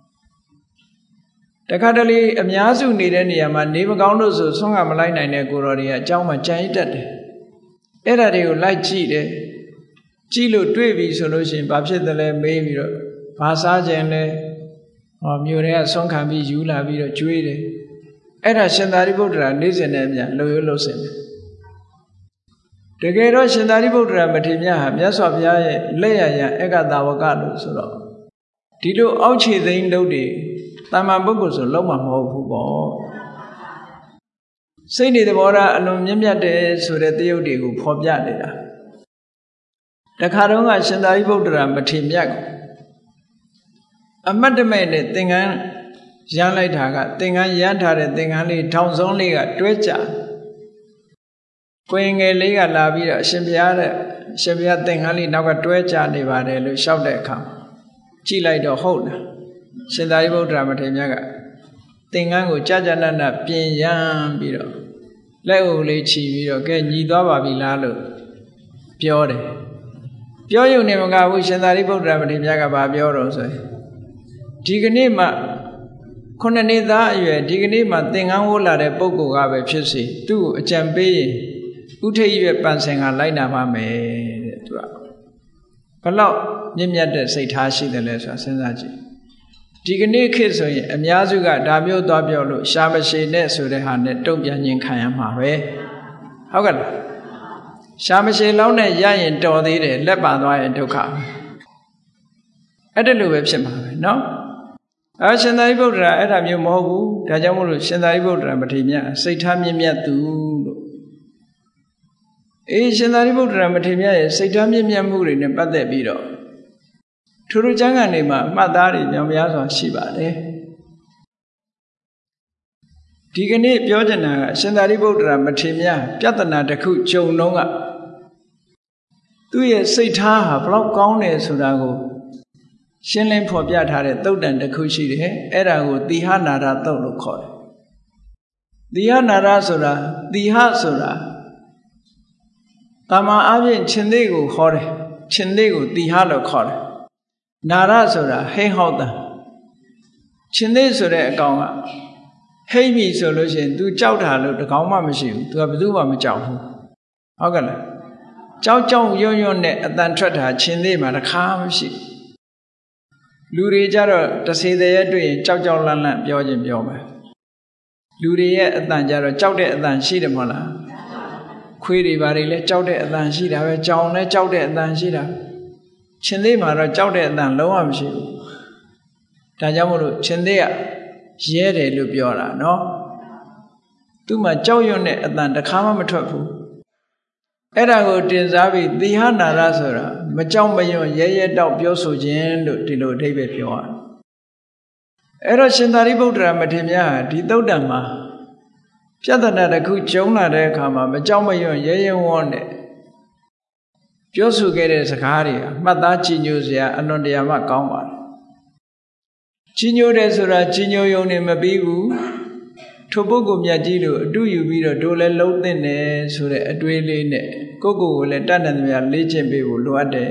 တခါတလေအများစုနေတဲ့နေရာမှာနေမကောင်းလို့ဆိုဆုံးကမလိုက်နိုင်တဲ့ကိုတော်တွေကအเจ้าမှာကြံရစ်တတ်တယ်အဲ့ဒါတွေကိုလိုက်ကြည့်တယ်ကြည့်လို့တွေ့ပြီဆိုလို့ရှိရင်ဘာဖြစ်တယ်လဲမေးပြီးတော့ဘာစားခြင်းလဲဟောမြို့တွေကဆုံးခံပြီးယူလာပြီးတော့ကျွေးတယ်အဲ့ဒါရှင်သာရိပုတ္တရာနေ့စဉ်နဲ့အမြန်လှုပ်ရွလှုပ်စင်တယ်တကယ်တော့ရှင်သာရိပုတ္တရာမထေရမြတ်ဟာမြတ်စွာဘုရားရဲ့လက်ရရန်ဧကတာဝကလို့ဆိုတော့ဒီလိုအောက်ခြေသိမ်းလုပ်တွေတမ္မာပုဂ္ဂိုလ်ဆိုလုံးဝမဟုတ်ဘူးပေါ့စိတ်နေသဘောထားအလွန်မြင့်မြတ်တယ်ဆိုတဲ့တယုတ်တွေကိုဖော်ပြနေတာတခါတော့ကရှင်သာရိပုတ္တရာမထေရမြတ်အမတ်တမဲ့နဲ့သင်္ကန်းရမ်းလိုက်တာကသင်္ကန်းရမ်းထားတဲ့သင်္ကန်းလေးထောင်ဆုံးလေးကတွဲကြကိုရင်ငယ်လေးကလာပြီးတော့အရှင်ဘုရားတဲ့အရှင်ဘုရားသင်္ကန်းလေးနောက်ကတွဲကြနေပါတယ်လို့လျှောက်တဲ့အခါကြည့်လိုက်တော့ဟုတ်လားရှင်သာရိပုတ္တရာမထေရမြတ်ကသင်္ကန်းကိုကြာကြာနာနာပြင်ရမ်းပြီးတော့လက်အုပ်လေးချီပြီးတော့ကဲညီသွားပါပြီလားလို့ပြောတယ်ပြောရုံနဲ့မကဘူးရှင်သာရိပုတ္တရာမထေရမြတ်ကဘာပြောတော့ဆိုရင်ဒီကနေ့မှခုနှစ်နှစ်သားအရွယ်ဒီကနေ့မှသင်္ကန်းဝတ်လာတဲ့ပုဂ္ဂိုလ်ကပဲဖြစ်စေသူ့ကိုအကြံပေးရင်ဥထိပ်ရွယ်ပန်ဆင်ကလိုက်နာပါမယ်တဲ့သူကဘလောက်မြင့်မြတ်တဲ့စိတ်ထားရှိတယ်လဲဆိုတာစဉ်းစားကြည့်ဒီကနေ့ခေတ်ဆိုရင်အများစုကဒါမျိုးသွားပြောလို့ရှာမရှည်နဲ့ဆိုတဲ့ဟာနဲ့တုံ့ပြန်ခြင်းခံရမှာပဲဟုတ်ကဲ့လားရှာမရှည်လောက်နဲ့ရရင်တော်သေးတယ်လက်ပါသွားရင်ဒုက္ခအဲ့ဒါလိုပဲဖြစ်မှာပဲเนาะအဲရှင်သာရိပုတ္တရာအဲ့ဒါမျိုးမဟုတ်ဘူးဒါကြောင့်မို့လို့ရှင်သာရိပုတ္တရာမထေရမြတ်စိတ်ထားမြင့်မြတ်သူလို့အေးရှင်သာရိပုတ္တရာမထေရမြတ်ရဲ့စိတ်ထားမြင့်မြတ်မှုတွေနဲ့ပတ်သက်ပြီးတော့ထူးထူးခြားခြားနေမှာအမှတ်သားတွေများများစွာရှိပါတယ်ဒီကနေ့ပြောချင်တာကရှင်သာရိပုတ္တရာမထေရမြတ်ပြဿနာတစ်ခုကြုံတော့ကသူ့ရဲ့စိတ်ထားဟာဘလောက်ကောင်းတယ်ဆိုတာကိုရှင်းလင်းဖော်ပြထားတဲ့သုတ်တန်တစ်ခုရှိတယ်အဲ့ဒါကိုသီဟနာရသုတ်လို့ခေါ်တယ်သီဟနာရဆိုတာသီဟဆိုတာတာမန်အပြင်ရှင်သေးကိုခေါ်တယ်ရှင်သေးကိုသီဟလို့ခေါ်တယ်နာရဆိုတာဟိဟောက်တံရှင်သေးဆိုတဲ့အကောင်ကဟိပြီဆိုလို့ရှိရင် तू ကြောက်တာလို့တကောင်မှမရှိဘူး तू ကဘယ်သူမှမကြောက်ဘူးဟုတ်ကဲ့လားကြောက်ကြောက်ရွံ့ရွံ့နဲ့အတန်ထွက်တာရှင်သေးမှာတစ်ခါမှမရှိလူတွေကြတော့တစေတည်းတွေ့ရင်ကြောက်ကြောက်လန့်လန့်ပြောခြင်းပြောမယ်လူတွေရဲ့အတန်ကြတော့ကြောက်တဲ့အတန်ရှိတယ်မဟုတ်လားခွေးတွေဘာတွေလဲကြောက်တဲ့အတန်ရှိတာပဲကြောင်လည်းကြောက်တဲ့အတန်ရှိတာရှင်သေးမှာတော့ကြောက်တဲ့အတန်လုံးဝမရှိဘူးဒါကြောင့်မို့လို့ရှင်သေးကရဲတယ်လို့ပြောတာနော်သူ့မှာကြောက်ရွံ့တဲ့အတန်တစ်ခါမှမထွက်ဘူးအဲ့ဒါကိုတင်စားပြီးသီဟနာရဆိုတာမကြောက်မရွံ့ရဲရဲတောက်ပြောဆိုခြင်းလို့ဒီလိုအဓိပ္ပာယ်ပြောရတယ်အဲ့တော့ရှင်သာရိပုတ္တရာမထေရမြတ်ဟာဒီသုတ်တံမှာပြဿနာတစ်ခုကျုံလာတဲ့အခါမှာမကြောက်မရွံ့ရဲရဲဝံ့နဲ့ပြောဆိုခဲ့တဲ့စကားတွေအမှတ်သားကြည်ညိုစရာအလွန်တရာမှကောင်းပါတယ်ကြည်ညိုတယ်ဆိုတာကြည်ညိုယုံနေမပြီးဘူးထိုပုဂ္ဂိုလ်မြတ်ကြီးတို့အတူယူပြီးတော့တို့လည်းလုံးသင့်တယ်ဆိုတဲ့အတွေးလေးနဲ့ကိုယ့်ကိုယ်ကိုလည်းတတ်တဲ့များလေ့ကျင့်ပေးဖို့လိုအပ်တယ်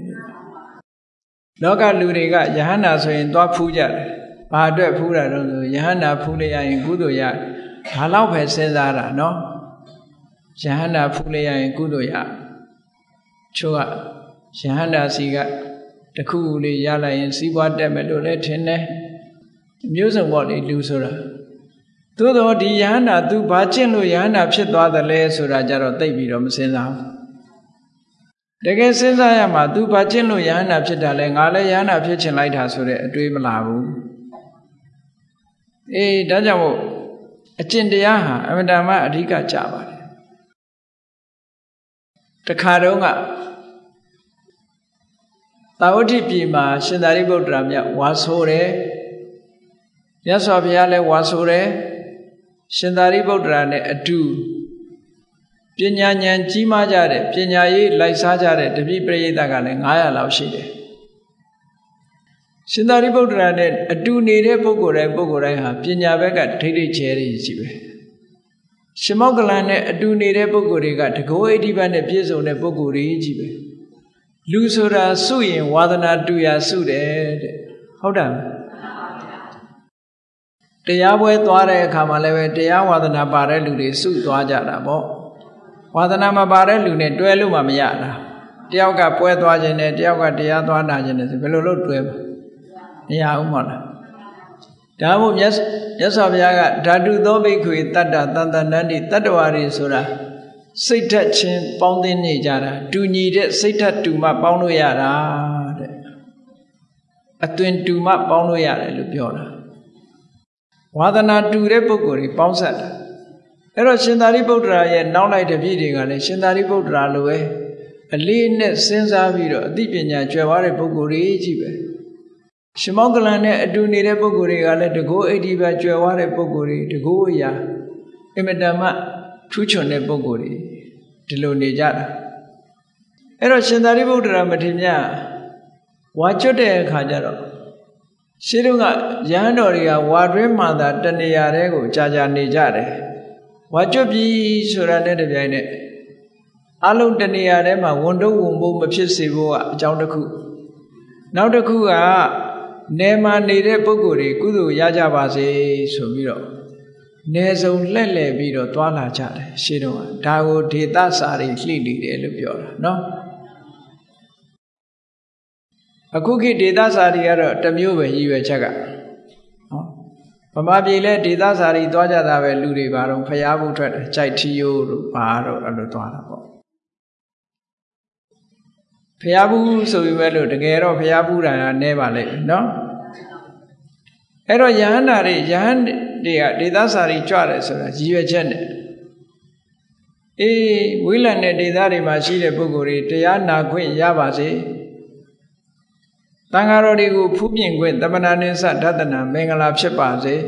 လောကလူတွေကယဟန္တာဆိုရင်သွားဖူးကြတယ်ဘာအတွက်ဖူးတာတော့ဆိုယဟန္တာဖူးလိုက်ရရင်ကုသိုလ်ရဒါတော့ပဲစဉ်းစားတာနော်ယဟန္တာဖူးလိုက်ရရင်ကုသိုလ်ရချို့ကယဟန္တာစီကတခုလေးရလိုက်ရင်စီးပွားတက်မယ်လို့လည်းထင်တယ်မျိုးစုံပေါ့လေလူဆိုတာသို့တော့ဒီယဟန္တာ तू ဘာကျင့်လို့ယဟန္တာဖြစ်သွားတယ်လဲဆိုတာကြတော့သိပြီးတော့မစင်စားဘူးတကယ်စဉ်းစားရမှာသူဘာကျင့်လို့ယဟန္တာဖြစ်တာလဲငါလည်းယဟန္တာဖြစ်ချင်လိုက်တာဆိုတဲ့အတွေးမလာဘူးအေးဒါကြောင့်မို့အကျင့်တရားဟာအမှန်တမ်းအဓိကကြပါတယ်တခါတော့ကသာဝတိပြည်မှာရှင်သာရိပုတ္တရာမြတ်ဝါဆိုတယ်မြတ်စွာဘုရားလည်းဝါဆိုတယ်ရှင်သာရိပုတ္တရာနဲ့အတူပညာဉာဏ်ကြီးမားကြတဲ့ပညာရေးလိုက်စားကြတဲ့တပည့်ပရိသတ်ကလည်း၅၀၀လောက်ရှိတယ်ရှင်သာရိပုတ္တရာနဲ့အတူနေတဲ့ပုဂ္ဂိုလ်တိုင်းပုဂ္ဂိုလ်တိုင်းဟာပညာဘက်ကဒိဋ္ဌိကျဲတွေကြီးပဲရှင်မောက္ကလန်နဲ့အတူနေတဲ့ပုဂ္ဂိုလ်တွေကတကောဣတိပတ်နဲ့ပြည့်စုံတဲ့ပုဂ္ဂိုလ်တွေကြီးပဲလူဆိုတာစုရင်ဝါဒနာတူရာစုတယ်တဲ့ဟုတ်တယ်တရားပွဲသွားတဲ့အခါမှာလည်းပဲတရားဝါဒနာပါတဲ့လူတွေစုသွားကြတာပေါ့ဝါဒနာမပါတဲ့လူနဲ့တွဲလို့မှမရတာတယောက်ကပွဲသွားခြင်းနဲ့တယောက်ကတရားသွားနာခြင်းနဲ့ဆိုဘယ်လိုလုပ်တွဲမရဘူးမဟုတ်လားဒါမို့မြတ်မြတ်စွာဘုရားကဓာတုသောဘိက္ခွေတတ္တတန်တန္တန္တိတတ္တဝါတွေဆိုတာစိတ်ဓာတ်ချင်းပေါင်းသင်းနေကြတာတူညီတဲ့စိတ်ဓာတ်တူမှပေါင်းလို့ရတာတဲ့အသွင်တူမှပေါင်းလို့ရတယ်လို့ပြောတာဝါဒနာတူတဲ့ပုဂ္ဂိုလ်တွေပေါင်းဆက်တာအဲ့တော့ရှင်သာရိပုတ္တရာရဲ့နောက်လိုက်တပည့်တွေကလည်းရှင်သာရိပုတ္တရာလိုပဲအလေးနဲ့စဉ်းစားပြီးတော့အသိပညာကျွယ်ဝတဲ့ပုဂ္ဂိုလ်တွေကြီးပဲရှင်မောက္ကလန်နဲ့အတူနေတဲ့ပုဂ္ဂိုလ်တွေကလည်းတကောဣတိပတ်ကျွယ်ဝတဲ့ပုဂ္ဂိုလ်တွေတကောအရာအမတမထူးချွန်တဲ့ပုဂ္ဂိုလ်တွေဒီလိုနေကြတာအဲ့တော့ရှင်သာရိပုတ္တရာမထေရမြတ်ဝါကျွတ်တဲ့အခါကျတော့ရှင်းတော့ကရဟန်းတော်တွေကဝါတွင်းမှသာတဏှာတဲကိုကြာကြာနေကြတယ်ဝါကျွတ်ပြီဆိုတာနဲ့တပြိုင်နက်အလုံးတဏှာထဲမှာဝန်တုံးဝန်ပိုးမဖြစ်စေဖို့ကအကြောင်းတစ်ခုနောက်တစ်ခုကနေမှာနေတဲ့ပုဂ္ဂိုလ်တွေကုသိုလ်ရကြပါစေဆိုပြီးတော့နေစုံလှည့်လည်ပြီးတော့သွားလာကြတယ်ရှင်းတော့ဒါကိုဒေသစာတွေလှိနေတယ်လို့ပြောတာနော်အခုခေတ်ဒေသစာတွေကတော့တစ်မျိုးပဲရည်ရွယ်ချက်ကနော်ဗမာပြည်လဲဒေသစာတွေသွားကြတာပဲလူတွေပါတော့ဖျားဖို့ထွက်တယ်ကြိုက်ထီယိုးတို့ဘာတော့အဲ့လိုသွားတာပေါ့ဖျားဘူးဆိုပြီးပဲလို့တကယ်တော့ဖျားဘူးတာနဲပါလိမ့်မယ်နော်အဲ့တော့ယဟန္တာတွေယဟန်တွေကဒေသစာတွေကြွတယ်ဆိုတာရည်ရွယ်ချက်နဲ့အေးဝိလံတဲ့ဒေသတွေမှာရှိတဲ့ပုဂ္ဂိုလ်တွေတရားနာခွင့်ရပါစေတန်ဃာတော်တွေကိုဖူးမြင်ခွင့်တမနာနိစ္စဒသနာမင်္ဂလာဖြစ်ပါစေ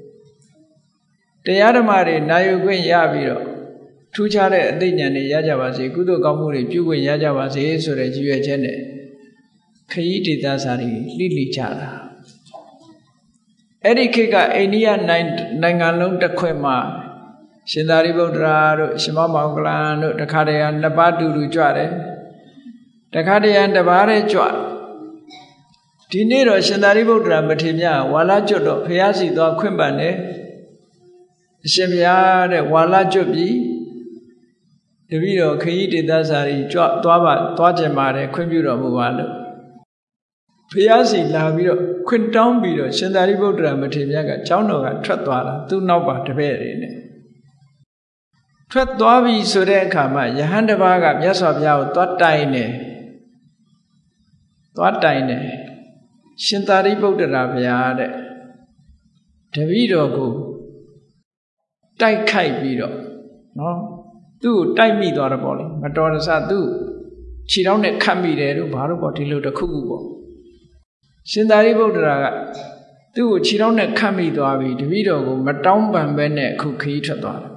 တရားဓမ္မတွေနာယူခွင့်ရပြီးတော့ထူးခြားတဲ့အသိဉာဏ်တွေရကြပါစေကုသိုလ်ကောင်းမှုတွေပြုခွင့်ရကြပါစေဆိုတဲ့ရည်ရွယ်ချက်နဲ့ခရီးဒေသစာတွေလှိလိကြတာအဲ့ဒီခေတ်ကအိန္ဒိယနိုင်ငံလုံးတစ်ခွင်မှာရှင်သာရိပုတ္တရာတို့ရှင်မောက္ကလန်တို့တခါတည်းနှစ်ပါးတူတူကြွတယ်တခါတည်းတစ်ပါးတည်းကြွဒီနေ့တော့ရှင်သာရိပုတ္တရာမထေရမြတ်ဝါလာကျွတ်တော့ဖျားစီသွားခွင့်ပန်တယ်အရှင်ဘုရားတဲ့ဝါလာကျွတ်ပြီတပည့်တော်ခရီးဒေသစာတွေကြွသွားပါသွားကြပါတယ်ခွင့်ပြုတော်မူပါလို့ဖျားစီလာပြီးတော့ခွင့်တောင်းပြီးတော့ရှင်သာရိပုတ္တရာမထေရမြတ်ကကျောင်းတော်ကထွက်သွားတာသူ့နောက်ပါတပည့်တွေနဲ့ထွက်သွားပြီဆိုတဲ့အခါမှာယဟန်တစ်ပါးကမြတ်စွာဘုရားကိုသွားတိုင်တယ်သွားတိုင်တယ်ရှင်သာရိပုတ္တရာဘုရားတဲ့တပည့်တော်ကိုတိုက်ခိုက်ပြီးတော့နော်သူ့ကိုတိုက်မိသွားတော့ပေါ့လေမတော်တဆသူ့ခြေထောက်နဲ့ခတ်မိတယ်တို့ဘာလို့ပေါ့ဒီလိုတစ်ခုခုပေါ့ရှင်သာရိပုတ္တရာကသူ့ကိုခြေထောက်နဲ့ခတ်မိသွားပြီတပည့်တော်ကိုမတောင်းပန်ပဲနဲ့အခုခရီးထွက်သွားတယ်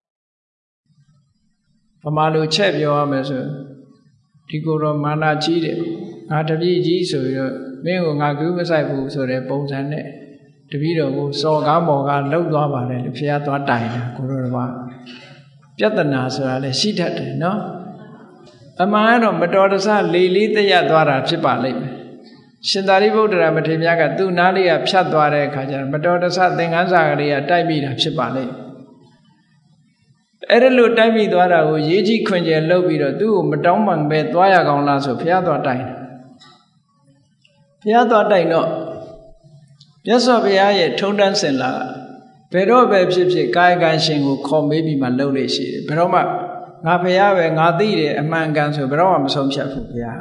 ဗမာလိုချက်ပြောရမယ်ဆိုဒီကိုယ်တော်မာနကြီးတယ်ငါတပည့်ကြီးဆိုပြီးတော့မင်းကိုငါကူးမဆိုင်ဘူးဆိုတဲ့ပုံစံနဲ့တပည့်တော်ကိုစော်ကားမော်ကားလှုပ်သွားပါတယ်လို့ဘုရားသွားတိုင်တာကိုယ်တော်ကပြဿနာဆိုတာလည်းရှိတတ်တယ်နော်အမှန်ကတော့မတော်တဆလေလေးတရသွားတာဖြစ်ပါလိမ့်မယ်ရှင်သာရိပုတ္တရာမထေရမြတ်ကသူ့နားလေးကဖြတ်သွားတဲ့အခါကျတော့မတော်တဆသင်္ကန်းစာကလေးကတိုက်မိတာဖြစ်ပါလိမ့်အဲ့ဒါလို့တိုက်မိသွားတာကိုရေးကြီးခွင်ကျယ်လှုပ်ပြီးတော့သူ့ကိုမတောင်းပန်ပဲသွားရကောင်းလားဆိုဘုရားသွားတိုင်တယ်ဘုရားသွားတိုင်တော့မြတ်စွာဘုရားရဲ့ထုံးတမ်းစဉ်လာဘယ်တော့ပဲဖြစ်ဖြစ်ကာယကံရှင်ကိုခေါ်မေးပြီးမှလှုပ်လေရှိတယ်ဘယ်တော့မှငါဖះပဲငါသိတယ်အမှန်ကန်ဆိုဘယ်တော့မှမဆုံးဖြတ်ဘူးဗျာ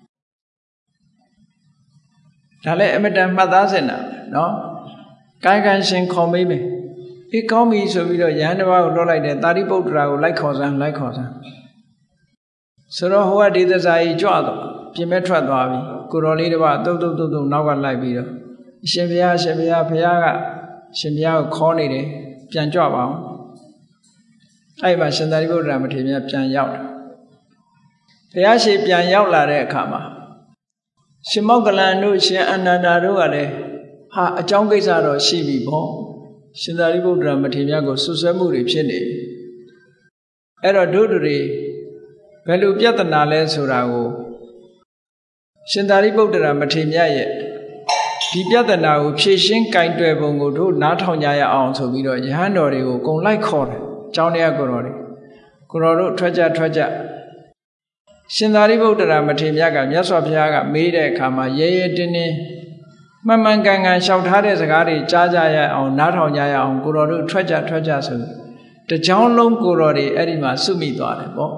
ဒါလည်းအမတန်မှတ်သားစင်တာနော်ကာယကံရှင်ခေါ်မေးမယ်အေးကောင်းပြီဆိုပြီးတော့ယဟန်တစ်ပါးကိုလွှတ်လိုက်တယ်သာရိပုတ္တရာကိုလိုက်ခေါ်စမ်းလိုက်ခေါ်စမ်းဆိုတော့ဟိုကဒေသစာကြီးကြွတော့ပြင်မဲ့ထွက်သွားပြီကိုတော်လေးတစ်ပါးတုတ်တုတ်တုတ်တုတ်နောက်ကလိုက်ပြီးတော့အရှင်ဘုရားရှင်ဘုရားဘုရားကရှင်ဘုရားကိုခေါ်နေတယ်ပြန်ကြွပါအောင်အဲ့မှာရှင်သာရိပုတ္တရာမထေရမြတ်ပြန်ရောက်တယ်ဘုရားရှင်ပြန်ရောက်လာတဲ့အခါမှာရှင်မောက္ကလန်တို့ရှင်အနန္ဒာတို့ကလည်းဟာအကြောင်းကိစ္စတော့ရှိပြီပေါ့ရှင်သာရိပုတ္တရာမထေရမြတ်ကိုဆွဆွဲမှုတွေဖြစ်နေပြီအဲ့တော့တို့တွေဘယ်လိုပြဿနာလဲဆိုတာကိုရှင်သာရိပုတ္တရာမထေရမြတ်ရဲ့ဒီပြဿနာကိုဖြေရှင်းကင်တွယ်ပုံကိုတို့နားထောင်ကြရအောင်ဆိုပြီးတော့ယဟန်တော်တွေကိုအကုန်လိုက်ခေါ်တယ်ကျောင်းတရားကိုတော်တွေကိုတော်တို့ထွက်ကြထွက်ကြရှင်သာရိပုတ္တရာမထေရမြတ်ကမြတ်စွာဘုရားကမေးတဲ့အခါမှာရဲရဲတင်းတင်းမှန်မှန်ကန်ကန်လျှောက်ထားတဲ့စကားတွေကြားကြရအောင်နားထောင်ကြရအောင်ကိုတော်တို့ထွက်ကြထွက်ကြဆိုတကြောင်းလုံးကိုတော်တွေအဲ့ဒီမှာစုမိသွားတယ်ပေါ့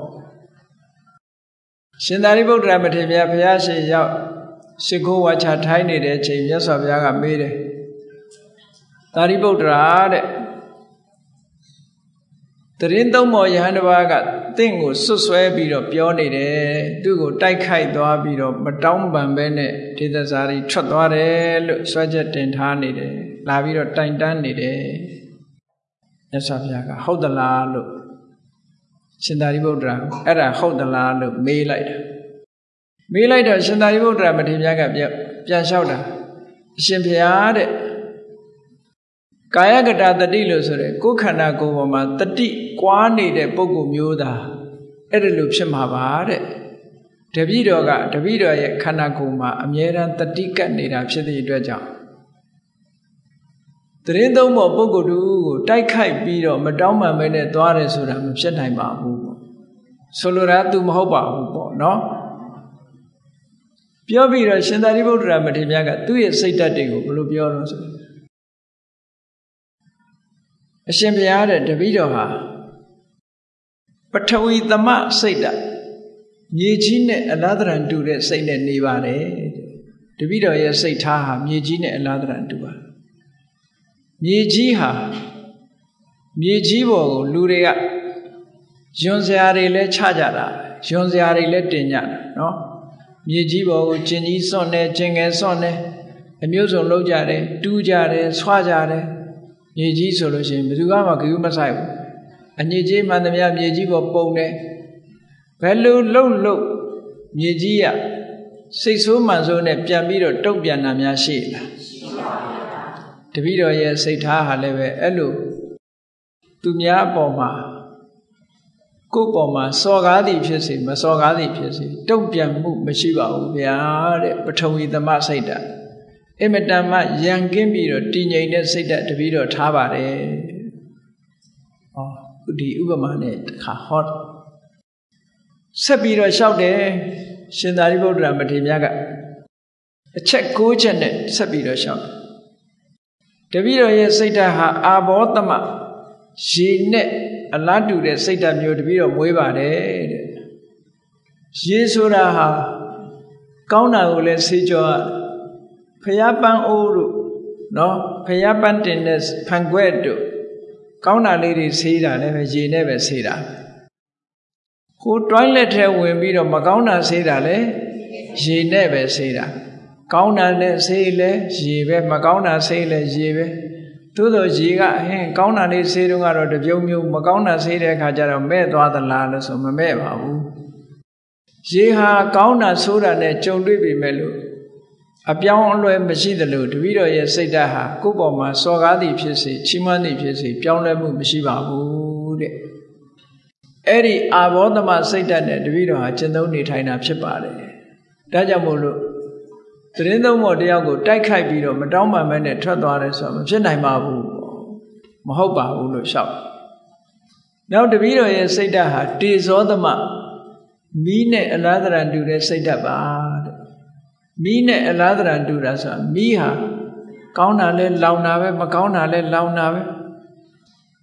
ရှင်သာရိပုတ္တရာမထေရမြတ်ဘုရားရှင်ရောက်ရှိခိုးဝါချထိုင်းနေတဲ့အချိန်မြတ်စွာဘုရားကမေးတယ်သာရိပုတ္တရာတဲ့တရင်သုံးမော်ယဟန်တစ်ပါးကတင့်ကိုဆွတ်ဆွဲပြီးတော့ပြောနေတယ်သူ့ကိုတိုက်ခိုက်သွားပြီးတော့မတောင်းပန်ပဲနဲ့ဒေသစာရီထွက်သွားတယ်လို့ဆွဲချက်တင်ထားနေတယ်လာပြီးတော့တိုင်တန်းနေတယ်မြတ်စွာဘုရားကဟုတ်သလားလို့ရှင်သာရိပုတ္တရာအဲ့ဒါဟုတ်သလားလို့မေးလိုက်တယ်မေးလိုက်တော့ရှင်သာရိပုတ္တရာမထေရမြတ်ကပြန်ပြန်လျှောက်တာအရှင်ဘုရားတဲ့ကာယကတတတိလို့ဆိုတဲ့ကိုယ်ခန္ဓာကိုယ်ပေါ်မှာတတိကွာနေတဲ့ပုဂ္ဂိုလ်မျိုးသားအဲ့ဒါလို့ဖြစ်မှာပါတဲ့တပည့်တော်ကတပည့်တော်ရဲ့ခန္ဓာကိုယ်မှာအမြဲတမ်းတတိကတ်နေတာဖြစ်တဲ့အတွက်ကြောင့်တရင်သုံးဖို့ပုဂ္ဂိုလ်တူကိုတိုက်ခိုက်ပြီးတော့မတောင်းပန်ပဲနဲ့သွားတယ်ဆိုတာမဖြစ်နိုင်ပါဘူးပေါ့ဆိုလိုတာသူမဟုတ်ပါဘူးပေါ့နော်ပြောပြီးတော့ရှင်သာရိပုတ္တရာမထေရမြတ်ကသူ့ရဲ့စိတ်ဓာတ်တွေကိုဘယ်လိုပြောလို့ဆိုအရှင်ဘုရားတဲ့တပည့်တော်ဟာပထဝီသမစိတ်ဓာတ်မြေကြီးနဲ့အလားတရံတူတဲ့စိတ်နဲ့နေပါတယ်တပည့်တော်ရဲ့စိတ်ထားဟာမြေကြီးနဲ့အလားတရံတူပါမြေကြီးဟာမြေကြီးပေါ်ကိုလူတွေကယွန်စရာတွေလဲချကြတာယွန်စရာတွေလဲတင်ကြတာနော်မြေကြီးပေါ်ကိုကျင်ကြီးစွန့်နေကျင်ငယ်စွန့်နေအမျိုးစုံလုပ်ကြတယ်တူးကြတယ်ဆွာကြတယ်မြေကြီးဆိုလို့ရှိရင်ဘယ်သူမှမကြည့်မဆိုင်ဘူးအညစ်အကြေးမှန်သမျှမြေကြီးပေါ်ပုံနေဘယ်လိုလှုပ်လှုပ်မြေကြီးရစိတ်ဆိုးမှန်ဆိုးနဲ့ပြန်ပြီးတော့တုံ့ပြန်တာများရှိလားရှိပါဘူးတပည့်တော်ရဲ့စိတ်ထားဟာလည်းပဲအဲ့လိုသူများအပေါ်မှာကိုယ်ပေါ်မှာစော်ကားသည်ဖြစ်စေမစော်ကားသည်ဖြစ်စေတုံ့ပြန်မှုမရှိပါဘူးဗျာတဲ့ပထဝီသမစိတ်ဓာတ်အမတန်မှရန်ကင်းပြီးတော့တည်ငြိမ်တဲ့စိတ်ဓာတ်တပည့်တော်ထားပါတယ်။ဟောဒီဥပမာနဲ့တခါဟောဆက်ပြီးတော့လျှောက်တယ်ရှင်သာရိပုတ္တရာမထေရမြတ်ကအချက်၉ချက်နဲ့ဆက်ပြီးတော့လျှောက်တပည့်တော်ရဲ့စိတ်ဓာတ်ဟာအာဘောသမရေနဲ့အလားတူတဲ့စိတ်ဓာတ်မျိုးတပည့်တော်မွေးပါတယ်တဲ့ရေဆိုတာဟာကောင်းတာကိုလည်းဆေးကြောဖျားပန်းအိုးတို့နော်ဖျားပန်းတင်တဲ့ဖန်ခွက်တို့ကောင်းတာလေးတွေဆေးတာလည်းပဲရေနဲ့ပဲဆေးတာကိုတွိုင်းလက်ထဲဝင်ပြီးတော့မကောင်းတာဆေးတာလည်းရေနဲ့ပဲဆေးတာကောင်းတာနဲ့ဆေးလဲရေပဲမကောင်းတာဆေးလဲရေပဲသို့သောရေကဟင်းကောင်းတာလေးဆေးတုန်းကတော့တပြုံမျိုးမကောင်းတာဆေးတဲ့အခါကျတော့မဲ့သွားသလားလို့ဆိုမမဲ့ပါဘူးရေဟာကောင်းတာဆိုးတာနဲ့ကြုံတွေ့ပြီမဲ့လို့အပြောင်းအလဲမရှိသလိုတပည့်တော်ရဲ့စိတ်ဓာတ်ဟာကိုယ့်ပေါ်မှာစော်ကားသည်ဖြစ်စေချီးမွမ်းသည်ဖြစ်စေပြောင်းလဲမှုမရှိပါဘူးတဲ့အဲ့ဒီအာဘောသမစိတ်ဓာတ်နဲ့တပည့်တော်ဟာကျင့်သုံးနေထိုင်တာဖြစ်ပါတယ်ဒါကြောင့်မို့လို့သရင်သုံးမော်တယောက်ကိုတိုက်ခိုက်ပြီးတော့မတောင်းပန်မဲနဲ့ထွက်သွားတယ်ဆိုတော့မဖြစ်နိုင်ပါဘူးမဟုတ်ပါဘူးလို့ရှောက်နောက်တပည့်တော်ရဲ့စိတ်ဓာတ်ဟာတေဇောသမမီးနဲ့အလားတရံတူတဲ့စိတ်ဓာတ်ပါတဲ့မီးနဲ့အလားတရံတူတာဆိုတာမီးဟာကောင်းတာလဲလောင်တာပဲမကောင်းတာလဲလောင်တာပဲ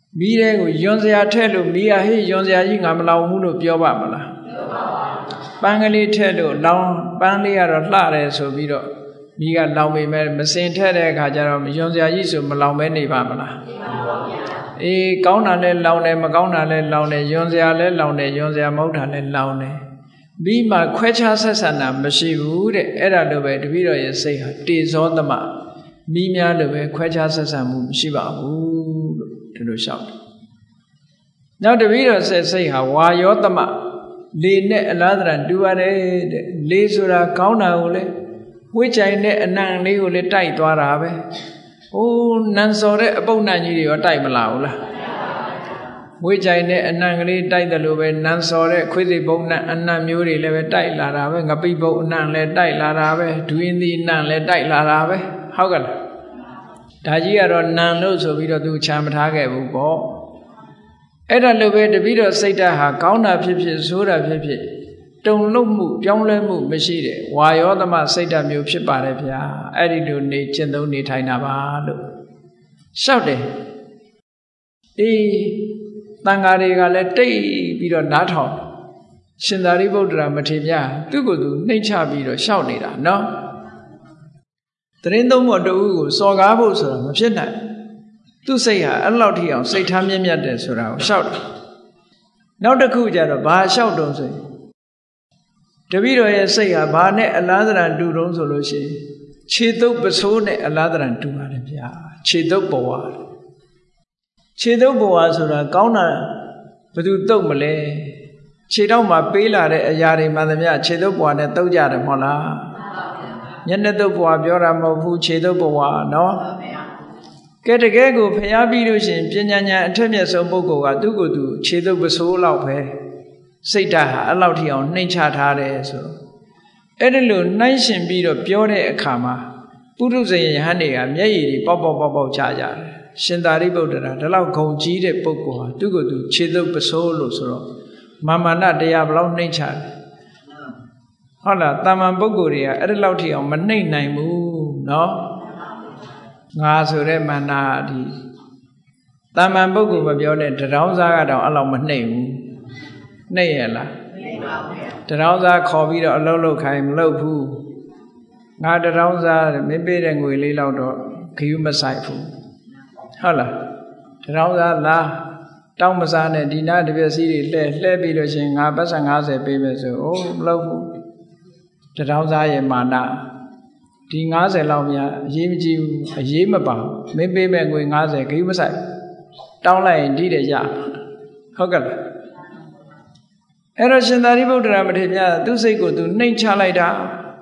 မီးတဲ့ကိုယွန်စရာထက်လို့မီးရဟေးယွန်စရာကြီးငါမလောင်ဘူးလို့ပြောပါမလားပန်းကလေးထက်လို့လောင်ပန်းလေးကတော့လှတယ်ဆိုပြီးတော့မီးကလောင်ပေမဲ့မစင်ထက်တဲ့အခါကျတော့ယွန်စရာကြီးဆိုမလောင်ပဲနေပါမလားအေးကောင်းတာလဲလောင်တယ်မကောင်းတာလဲလောင်တယ်ယွန်စရာလဲလောင်တယ်ယွန်စရာမဟုတ်တာလဲလောင်တယ်ပြီးမှခွဲခြားဆက်ဆံတာမရှိဘူးတဲ့အဲ့ဒါလိုပဲတပည့်တော်ရဲ့စိတ်ဟာတေဇောသမမိများလိုပဲခွဲခြားဆက်ဆံမှုမရှိပါဘူးလို့ဒီလိုလျှောက်တယ်နောက်တပည့်တော်ဆက်စိတ်ဟာဝါယောသမလေနဲ့အလားတရတူပါတယ်တဲ့လေဆိုတာကောင်းတာကိုလေဝှေ့ကြိုင်တဲ့အနံ့လေးကိုလေတိုက်သွားတာပဲဟိုးနန်စော်တဲ့အပုပ်နံ့ကြီးတွေရောတိုက်မလာဘူးလားဝှေ့ကြိုင်တဲ့အနံ့ကလေးတိုက်တယ်လို့ပဲနန်စော်တဲ့ခွေးစိပုပ်နံ့အနံ့မျိုးတွေလည်းပဲတိုက်လာတာပဲငပိပုပ်အနံ့လည်းတိုက်လာတာပဲဒွင်းသီးအနံ့လည်းတိုက်လာတာပဲဟုတ်ကဲ့ဒါကြီးကတော့နံလို့ဆိုပြီးတော့သူချမ်းမထားခဲ့ဘူးပေါ့အဲ့ဒါလိုပဲတပည့်တော်စိတ်ဓာတ်ဟာကောင်းတာဖြစ်ဖြစ်ဆိုးတာဖြစ်ဖြစ်တုံလုံးမှုပြောင်းလဲမှုမရှိတဲ့ဝါယောသမစိတ်ဓာတ်မျိုးဖြစ်ပါတယ်ဗျာအဲ့ဒီလိုနေကျင့်သုံးနေထိုင်တာပါလို့လျှောက်တယ်အေးတန်ဃာတွေကလည်းတိတ်ပြီးတော့နားထောင်ရှင်သာရိပုတ္တရာမထေရသူ့ကိုယ်သူနှိမ့်ချပြီးတော့ရှောက်နေတာနော်တရင်သုံးဖို့တူကိုစော်ကားဖို့ဆိုတာမဖြစ်နိုင်သူ့စိတ်ဟာအဲ့လောက်ထိအောင်စိတ်ထားမြင့်မြတ်တယ်ဆိုတာကိုရှောက်တယ်နောက်တစ်ခုကျတော့ဘာရှောက်တုံးဆိုရင်တပည့်တော်ရဲ့စိတ်ဟာဘာနဲ့အလားတရတူတုံးဆိုလို့ရှိရင်ခြေတုပ်ပစိုးနဲ့အလားတရတူပါတယ်ဗျာခြေတုပ်ဘဝခြေတုပ်ဘဝဆိုတာကောင်းတာဘယ်သူတုပ်မလဲခြေတော့မှပေးလာတဲ့အရာတွေမှန်သမျှခြေတုပ်ဘဝနဲ့တုပ်ကြတယ်မဟုတ်လားမျက်နှာတုပ်ဘဝပြောတာမဟုတ်ဘူးခြေတုပ်ဘဝနော်ကဲတကယ်ကိုဖျားပြီးလို့ရှိရင်ပညာဉာဏ်အထက်မြတ်ဆုံးပုဂ္ဂိုလ်ကသူ့ကိုယ်သူခြေတုပ်ပစိုးလောက်ပဲစိတ်ဓာတ်ဟာအဲ့လောက်ထိအောင်နှိမ့်ချထားတယ်ဆိုတော့အဲ့ဒီလိုနှိုင်းရှင်ပြီးတော့ပြောတဲ့အခါမှာပုရုဇဉ်ယဟန်တွေကမျက်ရည်တွေပေါက်ပေါက်ပေါက်ပေါက်ချကြတယ်ရှင်သာရိပုတ္တရာဒါလောက်ဂုဏ်ကြီးတဲ့ပုဂ္ဂိုလ်ဟာသူ့ကိုယ်သူခြေတုပ်ပစိုးလို့ဆိုတော့မာမနတရားဘလောက်နှိမ့်ချတယ်ဟုတ်လားတာမန်ပုဂ္ဂိုလ်တွေကအဲ့ဒီလောက်ထိအောင်မနှိမ့်နိုင်ဘူးနော်ငါဆိုတဲ့မာနဒီတာမန်ပုဂ္ဂိုလ်မပြောနဲ့တရောင်းစားကတော့အဲ့လောက်မနှိမ့်ဘူးနှိမ့်ရလားနှိမ့်ပါဘူးတရောင်းစားခေါ်ပြီးတော့အလုပ်လုပ်ခိုင်းမလုပ်ဘူးငါတရောင်းစားမင်းပေးတဲ့ငွေလေးလောက်တော့ခယူးမဆိုင်ဘူးဟုတ်လားတရောင်းစားလားတောင်းမစားနဲ့ဒီနာတပြည့်စည်းတွေလှဲလှဲပြီးတော့ရှင်ငါပတ်စံ၅၀ပေးမယ်ဆိုအိုးမလုပ်ဘူးတရောင်းစားရဲ့မာနဒီ၅၀လောက်များအရေးမကြီးဘူးအရေးမပါမင်းပေးမဲ့ငွေ၅၀ခယူးမဆိုင်တောင်းလိုက်ရင်ဒီတဲ့ရဟုတ်ကဲ့လားအဲ့တော့ရှင်သာရိပုတ္တရာမထေရသူစိတ်ကိုသူနှိမ့်ချလိုက်တာ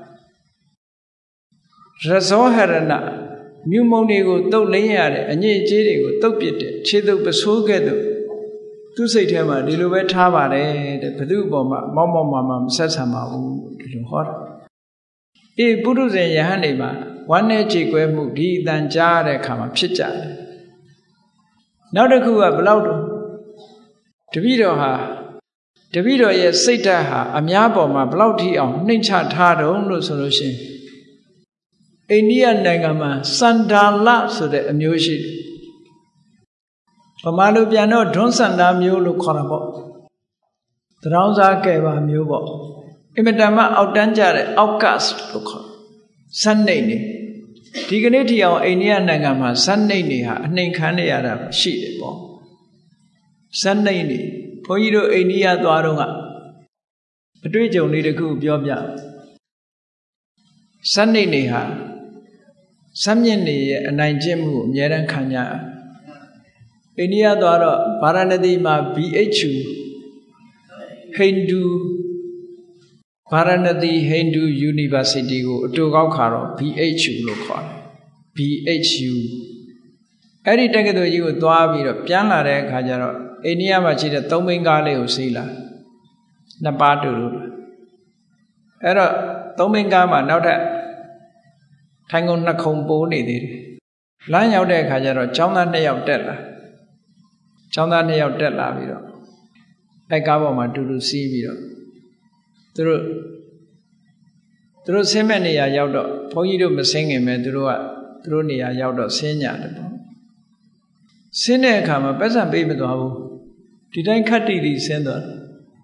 ရဇောဟရဏမြူမုံတွေကိုတုတ်လင်းရတဲ့အညစ်အကြေးတွေကိုတုတ်ပစ်တဲ့ခြေတုပ်ပစိုးကဲ့သို့သူစိတ်ထဲမှာဒီလိုပဲထားပါတယ်တဲ့ဘယ်သူ့အပေါ်မှာမောက်မောက်မာမာမဆက်ဆံပါဘူးဒီလိုဟောတာအေးပုရုဇဉ်ယဟန်တွေမှာဝမ်းနဲ့ကြေကွဲမှုဒီအတန်ကြားတဲ့အခါမှာဖြစ်ကြတယ်နောက်တစ်ခုကဘလောက်တော့တပည့်တော်ဟာတပည့်တော်ရဲ့စိတ်ဓာတ်ဟာအများပေါ်မှာဘလောက်ထိအောင်နှိမ့်ချထားတုံးလို့ဆိုလို့ရှိရင်အိန္ဒိယနိုင်ငံမှာစန္ဒာလဆိုတဲ့အမျိုးရှိတယ်ဗမာလူပြန်တော့ဒွန်းစန္ဒာမျိုးလို့ခေါ်တာပေါ့တရောင်းစားကဲပါမျိုးပေါ့အင်မတန်မှအောက်တန်းကြတဲ့ outcast လို့ခေါ်ဇန်နိတ်နေဒီကနေ့ထီအောင်အိန္ဒိယနိုင်ငံမှာဇန်နိတ်နေဟာအနှိမ်ခံရတာရှိတယ်ပေါ့ဇန်နိတ်နေဘုန်းကြီးတို့အိန္ဒိယသွားတော့ကအတွေ့အကြုံလေးတစ်ခုပြောပြဇန်နိတ်နေဟာဇမ်းမြင့်နေရဲ့အနိုင်ကျင့်မှုကိုအများတန်းခံကြအိန္ဒိယသွားတော့ဗာရာဏသီမှာ ဘီ အိတ် ယူ Hindu ဗာရာဏသီ Hindu University ကိုအတူကောက်ခါတော့ ဘီ အိတ် ယူ လို့ခေါ်တယ် ဘီ အိတ် ယူ အဲ့ဒီတက္ကသိုလ်ကြီးကိုသွားပြီးတော့ပြန်လာတဲ့အခါကျတော့အိန္ဒိယမှာရှိတဲ့သုံးဘင်းကားလေးကိုစီးလာနှစ်ပါးတူတူအဲ့တော့သုံးဘင်းကားမှာနောက်ထပ်ထိုင်ကုန်နှစ်ခုပိုးနေသေးတယ်လမ်းရောက်တဲ့အခါကျတော့ကျောင်းသားနှစ်ယောက်တက်လာကျောင်းသားနှစ်ယောက်တက်လာပြီးတော့အဲကားပေါ်မှာတူတူစီးပြီးတော့သူတို့သူတို့ဆင်းမဲ့နေရာရောက်တော့ဘုန်းကြီးတို့မဆင်းခင်ပဲသူတို့ကသူတို့နေရာရောက်တော့ဆင်းကြတယ်ပေါ့ဆင်းတဲ့အခါမှာပတ်စံပေးမသွားဘူးဒီတိုင်းခတ်တီတီဆင်းသွားတယ်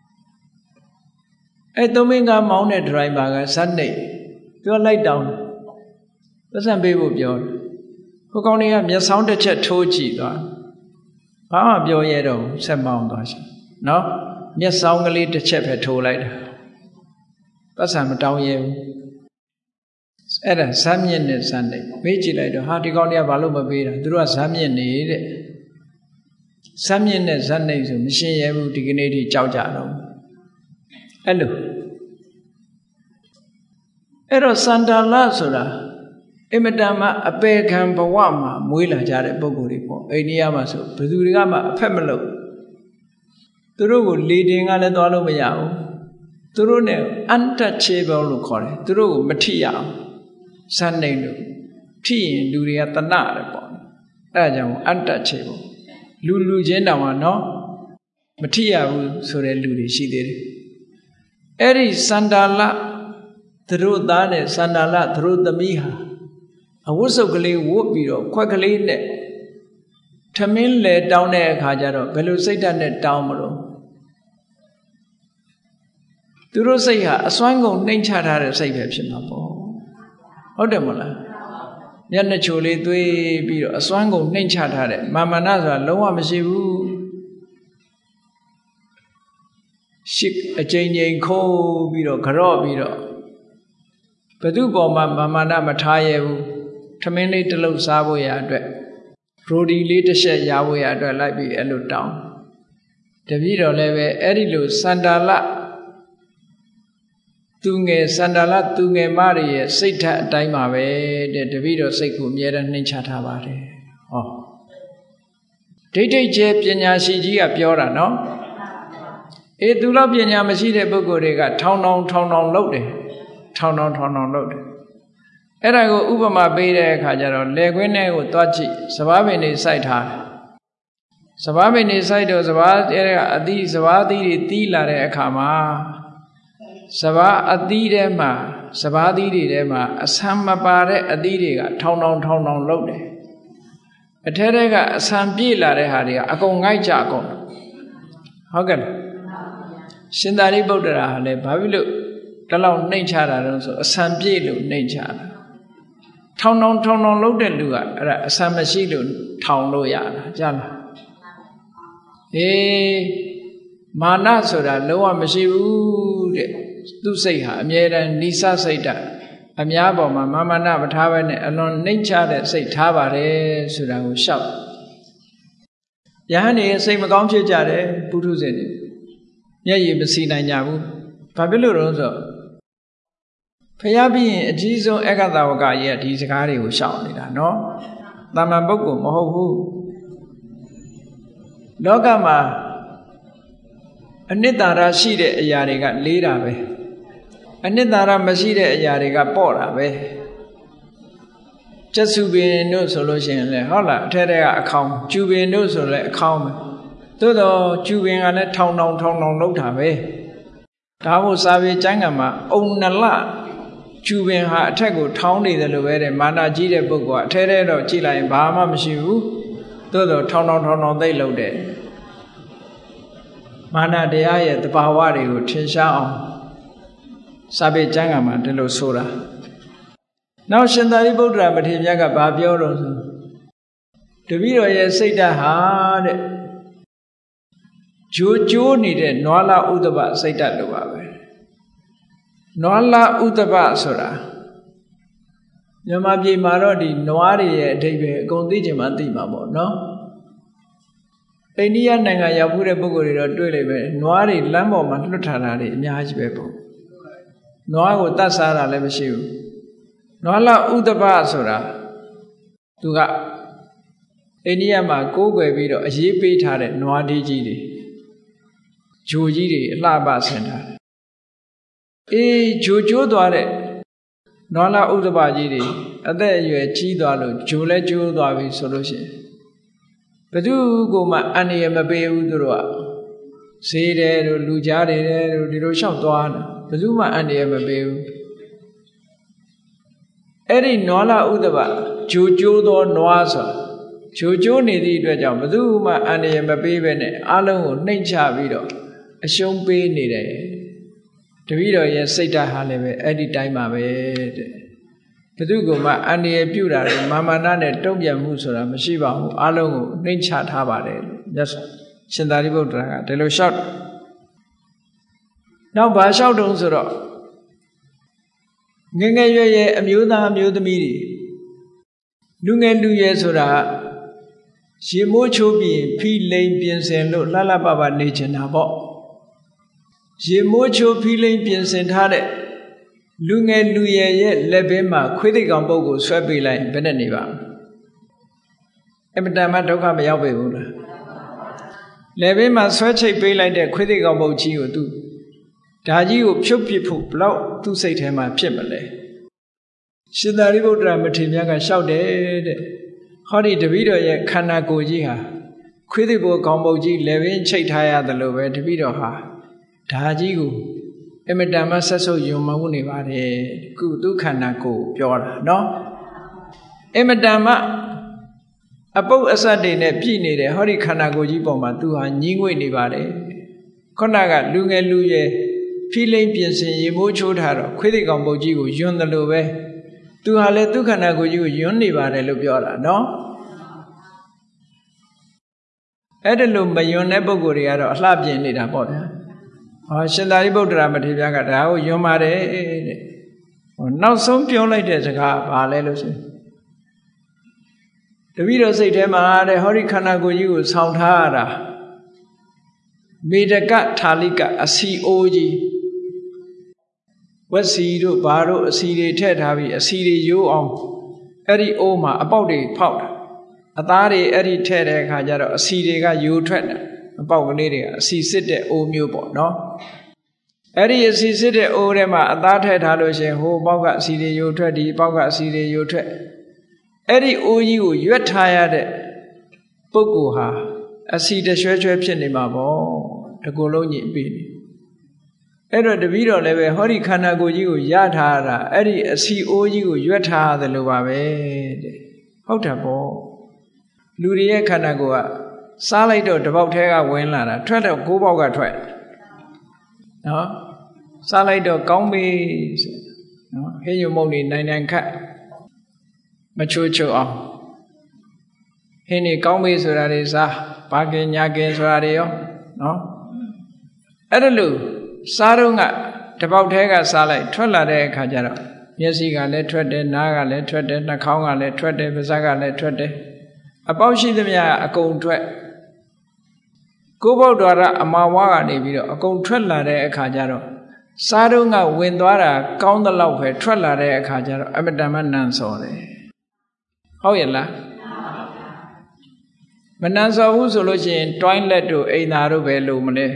အဲသုံးမင်းကားမောင်းတဲ့ဒရိုင်ဘာကဇက်နေသူကလိုက်တောင်းပတ်စံပေးဖို့ပြောတယ်ဟိုကောင်တွေကမျက်စောင်းတစ်ချက်ထိုးကြည့်သွားဘာမှပြောရတော့ဆက်မောင်းသွားရှင်နော်မျက်စောင်းကလေးတစ်ချက်ပဲထိုးလိုက်တာပတ်စံမတောင်းရဘူးအဲ့ဒါဇမ်းမြင့်နဲ့ဇမ်းနေမေးကြည့်လိုက်တော့ဟာဒီကောင်တွေကဘာလို့မပေးတာသူတို့ကဇမ်းမြင့်နေတဲ့ဇမ်းမြင့်နဲ့ဇမ်းနေဆိုမရှင်းရဘူးဒီကနေ့ထိကြောက်ကြတော့အဲ့လိုအဲ့တော့စန္ဒာလဆိုတာအမတန်မှအပေခံဘဝမှာမွေးလာကြတဲ့ပုံကိုယ်တွေပေါ့အိန္ဒိယမှာဆိုဘယ်သူတွေကမှအဖက်မလုပ်သူတို့ကိုလေတင်ကလည်းသွားလို့မရဘူးသူတို့ ਨੇ untouchable လို့ခေါ်တယ်သူတို့ကိုမထိရအောင်ဇန်နေလို့ထိရင်လူတွေကတနာတယ်ပေါ့အဲ့ဒါကြောင့် untouchable လူလူချင်းတောင်မှနော်မထိရဘူးဆိုတဲ့လူတွေရှိသေးတယ်အဲ့ဒီစန္ဒာလသူတို့သားနဲ့စန္ဒာလသူတို့သမီးဟာအဝတ်စုပ်ကလေးဝတ်ပြီးတော့ခွက်ကလေးနဲ့ထမင်းလေတောင်းတဲ့အခါကျတော့ဘယ်လိုစိတ်ဓာတ်နဲ့တောင်းမလို့သူတို့စိတ်ဟာအစွမ်းကုန်နှိမ့်ချထားတဲ့စိတ်ပဲဖြစ်မှာပေါ့ဟုတ်တယ်မလားမျက်နှာချိုလေးသွေးပြီးတော့အစွမ်းကုန်နှိမ့်ချထားတဲ့မာမနဆိုတာလုံးဝမရှိဘူးရှစ်အကျဉ်းချင်းခိုးပြီးတော့ကြော့ပြီးတော့ဘသူပေါ်မှာမာမနမထားရဘူးထမင်းလေးတစ်လုံးစားဖို့ရအတွက်ရိုဒီလေးတစ်ချက်ရဖို့ရအတွက်လိုက်ပြီးအဲ့လိုတောင်းတပည့်တော်လည်းပဲအဲ့ဒီလိုစန္ဒာလသူငယ်စန္ဒာလသူငယ်မတွေရဲ့စိတ်ဓာတ်အတိုင်းပါပဲတဲ့တပည့်တော်စိတ်ကိုအမြဲတမ်းနှိမ့်ချထားပါတယ်ဟောဒိဋ္ဌိကျဲပညာရှိကြီးကပြောတာနော်အေးသူလောက်ပညာမရှိတဲ့ပုဂ္ဂိုလ်တွေကထောင်းထောင်းထောင်းထောင်းလုပ်တယ်ထောင်းထောင်းထောင်းထောင်းလုပ်တယ်အဲ့ဒါကိုဥပမာပေးတဲ့အခါကျတော့လေခွင်းထဲကိုသွားကြည့်စပားပင်တွေစိုက်ထားတယ်စပားပင်တွေစိုက်တော့စပားအဲ့ဒါအသီးစပားသီးတွေတီးလာတဲ့အခါမှာစပားအသီးထဲမှာစပားသီးတွေထဲမှာအဆံမပါတဲ့အသီးတွေကထောင်းထောင်းထောင်းထောင်းလုပ်တယ်အထဲထဲကအဆံပြေးလာတဲ့ဟာတွေကအကုန်ငိုက်ကြအကုန်ဟုတ်ကဲ့ရှင်သာရိပုတ္တရာဟာလည်းဘာဖြစ်လို့ဒီလောက်နှိမ့်ချတာလဲဆိုအဆံပြေးလို့နှိမ့်ချတာထောင်းထောင်းထောင်းထောင်းလုပ်တဲ့လူကအဲ့ဒါအဆံမရှိလို့ထောင်လို့ရတာကြားလားအေးမာနဆိုတာလုံးဝမရှိဘူးတဲ့သူစိတ်ဟာအမြဲတမ်းနိစ္စစိတ်ဓာတ်အများပေါ်မှာမာမနမထားဘဲနဲ့အလွန်နှိမ့်ချတဲ့စိတ်ထားပါတယ်ဆိုတာကိုရှောက်ယဟန်နေစိတ်မကောင်းဖြစ်ကြတယ်ပုထုဇဉ်တွေမျက်ရည်မစီနိုင်ကြဘူးဘာဖြစ်လို့လဲဆိုတော့ဖျားပြီးရင်အကြီးဆုံးအက္ခတဝကကြီးကဒီစကားတွေကိုရှောက်နေတာနော်တာမန်ပုဂ္ဂိုလ်မဟုတ်ဘူးလောကမှာအနိတ္တရာရှိတဲ့အရာတွေကလေးတာပဲအနိတ္တရာမရှိတဲ့အရာတွေကပေါ့တာပဲကျက်စုပင်တို့ဆိုလို့ရှိရင်လေဟုတ်လားအထက်ထဲကအခေါင်းကျူပင်တို့ဆိုလည်းအခေါင်းပဲသို့တော့ကျူပင်ကလည်းထောင်ထောင်ထောင်ထောင်လောက်တာပဲဒါမို့စာပေကျမ်းဂန်မှာအုံနလကျူပင်ဟာအထက်ကိုထောင်းနေတယ်လို့ပဲတဲ့မာနကြီးတဲ့ပုဂ္ဂိုလ်ကအထဲထဲတော့ကြည့်လိုက်ရင်ဘာမှမရှိဘူးသို့တော့ထောင်ထောင်ထောင်ထောင်သိလောက်တယ်မာနတရားရဲ့တဘာဝတွေကိုထင်ရှားအောင်စာပေကျမ်းဂန်မှာဒီလိုဆိုတာနောက်ရှင်သာရိပုတ္တရာမထေရမြတ်ကဘာပြောတော့ဆိုတပည့်တော်ရဲ့စိတ်ဓာတ်ဟာတဲ့ဂျိုးကျိုးနေတဲ့နွားလာဥဒ္ဒပစိတ်ဓာတ်လိုပါပဲနွားလာဥဒ္ဒပဆိုတာမြန်မာပြည်မှာတော့ဒီနွားတွေရဲ့အဓိပ္ပာယ်အကုန်သိချင်မှသိမှာပေါ့နော်အိန္ဒိယနိုင်ငံရောက်မှုတဲ့ပုဂ္ဂိုလ်တွေတော့တွေ့လိမ့်မယ်နွားတွေလမ်းပေါ်မှာလွတ်ထားတာတွေအများကြီးပဲပေါ့နွားကိုတတ်စားတာလည်းမရှိဘူးနွားလာဥဒ္ဒပဆိုတာသူကအိန္ဒိယမှာကိုးကွယ်ပြီးတော့အရေးပေးထားတဲ့နွားဒီကြီးတွေဂျိုကြီးတွေအလှပဆင်ထားတယ်အေးဂျိုကျိုးသွားတဲ့နွားလာဥဒ္ဒပကြီးတွေအသက်အရွယ်ကြီးသွားလို့ဂျိုလဲကျိုးသွားပြီဆိုလို့ရှိရင်ဘသူကိုမှအန္တရာယ်မပေးဘူးသူတို့ကဈေးတယ်တို့လူကြားတယ်တို့ဒီလိုလျှောက်သွားတာဘသူမှအန္တရာယ်မပေးဘူးအဲ့ဒီနွားလာဥဒ္ဒပဂျိုကျိုးသောနွားဆိုချိုချိုးနေသည့်အတွက်ကြောင့်ဘယ်သူမှအန္တရာယ်မပေးဘဲနဲ့အလုံးကိုနှိမ့်ချပြီးတော့အရှုံးပေးနေတယ်တပည့်တော်ရဲ့စိတ်ဓာတ်ဟာလည်းပဲအဲ့ဒီတိုင်းပါပဲတဲ့ဘယ်သူကမှအန္တရာယ်ပြုတာလေမာမာနနဲ့တုံ့ပြန်မှုဆိုတာမရှိပါဘူးအလုံးကိုနှိမ့်ချထားပါတယ်လို့မြတ်စွာရှင်သာရိပုတ္တရာကဒီလိုလျှောက်နောက်ဘာလျှောက်တုံးဆိုတော့ငငယ်ရွယ်ရွယ်အမျိုးသားအမျိုးသမီးတွေလူငယ်လူရွယ်ဆိုတာရေမိုးချိုးပြီးဖိလိန်ပြင်ဆင်လို့လှလှပပနေချင်တာပေါ့ရေမိုးချိုးဖိလိန်ပြင်ဆင်ထားတဲ့လူငယ်လူရွယ်ရဲ့လက်ဘေးမှာခွေးသိကောင်ပုတ်ကိုဆွဲပေးလိုက်ဘယ်နဲ့နေပါအမတန်မှဒုက္ခမရောက်ပေဘူးလားလက်ဘေးမှာဆွဲချိတ်ပေးလိုက်တဲ့ခွေးသိကောင်ပုတ်ကြီးကိုသူဒါကြီးကိုဖြုတ်ပစ်ဖို့ဘလောက်သူ့စိတ်ထဲမှာဖြစ်မလဲရှင်သာရိပုတ္တရာမထေရမြတ်ကလျှောက်တယ်တဲ့ဟောဒီတပည့်တော်ရဲ့ခန္ဓာကိုယ်ကြီးဟာခွေးသိဘောကောင်ပုတ်ကြီးလက်ဘေးချိတ်ထားရတယ်လို့ပဲတပည့်တော်ဟာဒါကြီးကိုအမတန်မှဆက်ဆုပ်ယုံမမှုနေပါတယ်ကုသူခန္ဓာကိုယ်ပြောတာနော်အမတန်မှအပုပ်အစတ်တွေနဲ့ပြည့်နေတဲ့ဟောဒီခန္ဓာကိုယ်ကြီးပေါ်မှာသူဟာညှင်းငွေ့နေပါတယ်ခုနကလူငယ်လူရွယ်ဖိလိန်ပြင်ဆင်ရေမိုးချိုးထားတော့ခွေးသိကောင်ပုတ်ကြီးကိုယွန်းတယ်လို့ပဲသူဟာလည်းသူခန္ဓာကိုယ်ကြီးကိုယွန်းနေပါတယ်လို့ပြောတာနော်အဲ့ဒါလို့မယွန်းတဲ့ပုဂ္ဂိုလ်တွေကတော့အလှပြင်နေတာပေါ့ဗျာဟောရှင်သာရိပုတ္တရာမထေရကဒါကိုယွန်းပါတယ်တဲ့ဟောနောက်ဆုံးပြောလိုက်တဲ့စကားဘာလဲလို့ဆိုတပည့်တော်စိတ်ထဲမှာတဲ့ဟောဒီခန္ဓာကိုယ်ကြီးကိုဆောင်းထားရတာမေတကထာလိကအစီအိုးကြီးဝက်စီတို့ဘာတို့အစီတွေထည့်ထားပြီးအစီတွေရိုးအောင်အဲ့ဒီအိုးမှာအပေါက်တွေဖောက်တာအသားတွေအဲ့ဒီထည့်တဲ့အခါကျတော့အစီတွေကယိုထွက်တယ်အပေါက်ကလေးတွေကအစီစစ်တဲ့အိုးမျိုးပေါ့နော်အဲ့ဒီအစီစစ်တဲ့အိုးထဲမှာအသားထည့်ထားလို့ရှင်ဟိုပေါက်ကအစီတွေယိုထွက်ဒီပေါက်ကအစီတွေယိုထွက်အဲ့ဒီအိုးကြီးကိုရွက်ထားရတဲ့ပုဂ္ဂိုလ်ဟာအစီတရွှဲရွှဲဖြစ်နေမှာပေါ့တကူလုံးညစ်ပြီးအဲ့တော့တပည့်တော်လည်းပဲဟောဒီခန္ဓာကိုယ်ကြီးကိုရထားတာအဲ့ဒီအစီအိုးကြီးကိုရွက်ထားရတယ်လို့ပါပဲတဲ့ဟုတ်တယ်ပေါ့လူတွေရဲ့ခန္ဓာကိုယ်ကစားလိုက်တော့တပေါက်ထဲကဝင်လာတာထွက်တော့ကိုးပေါက်ကထွက်နော်စားလိုက်တော့ကောင်းပြီနော်ဟင်းယုံမုံနေနိုင်နိုင်ခတ်မချိုးချိုးအောင်ဟင်းနေကောင်းပြီဆိုတာတွေစားဘာကင်ညာကင်ဆိုတာတွေရောနော်အဲ့ဒါလို့စားတော့ကတပေါက်ထဲကစားလိုက်ထွက်လာတဲ့အခါကျတော့မျက်စိကလည်းထွက်တယ်နားကလည်းထွက်တယ်နှာခေါင်းကလည်းထွက်တယ်ပါးစပ်ကလည်းထွက်တယ်အပေါက်ရှိသမျှအကုန်ထွက်ကိုယ်ပေါက်တော်ရအမာဝါကနေပြီးတော့အကုန်ထွက်လာတဲ့အခါကျတော့စားတော့ကဝင်သွားတာကောင်းသလောက်ပဲထွက်လာတဲ့အခါကျတော့အမတန်မှနန်းစော်တယ်ဟုတ်ရဲ့လားမနန်းစော်ဘူးဆိုလို့ရှိရင်တွိုင်းလက်တို့အိမ်သာတို့ပဲလို့မလဲ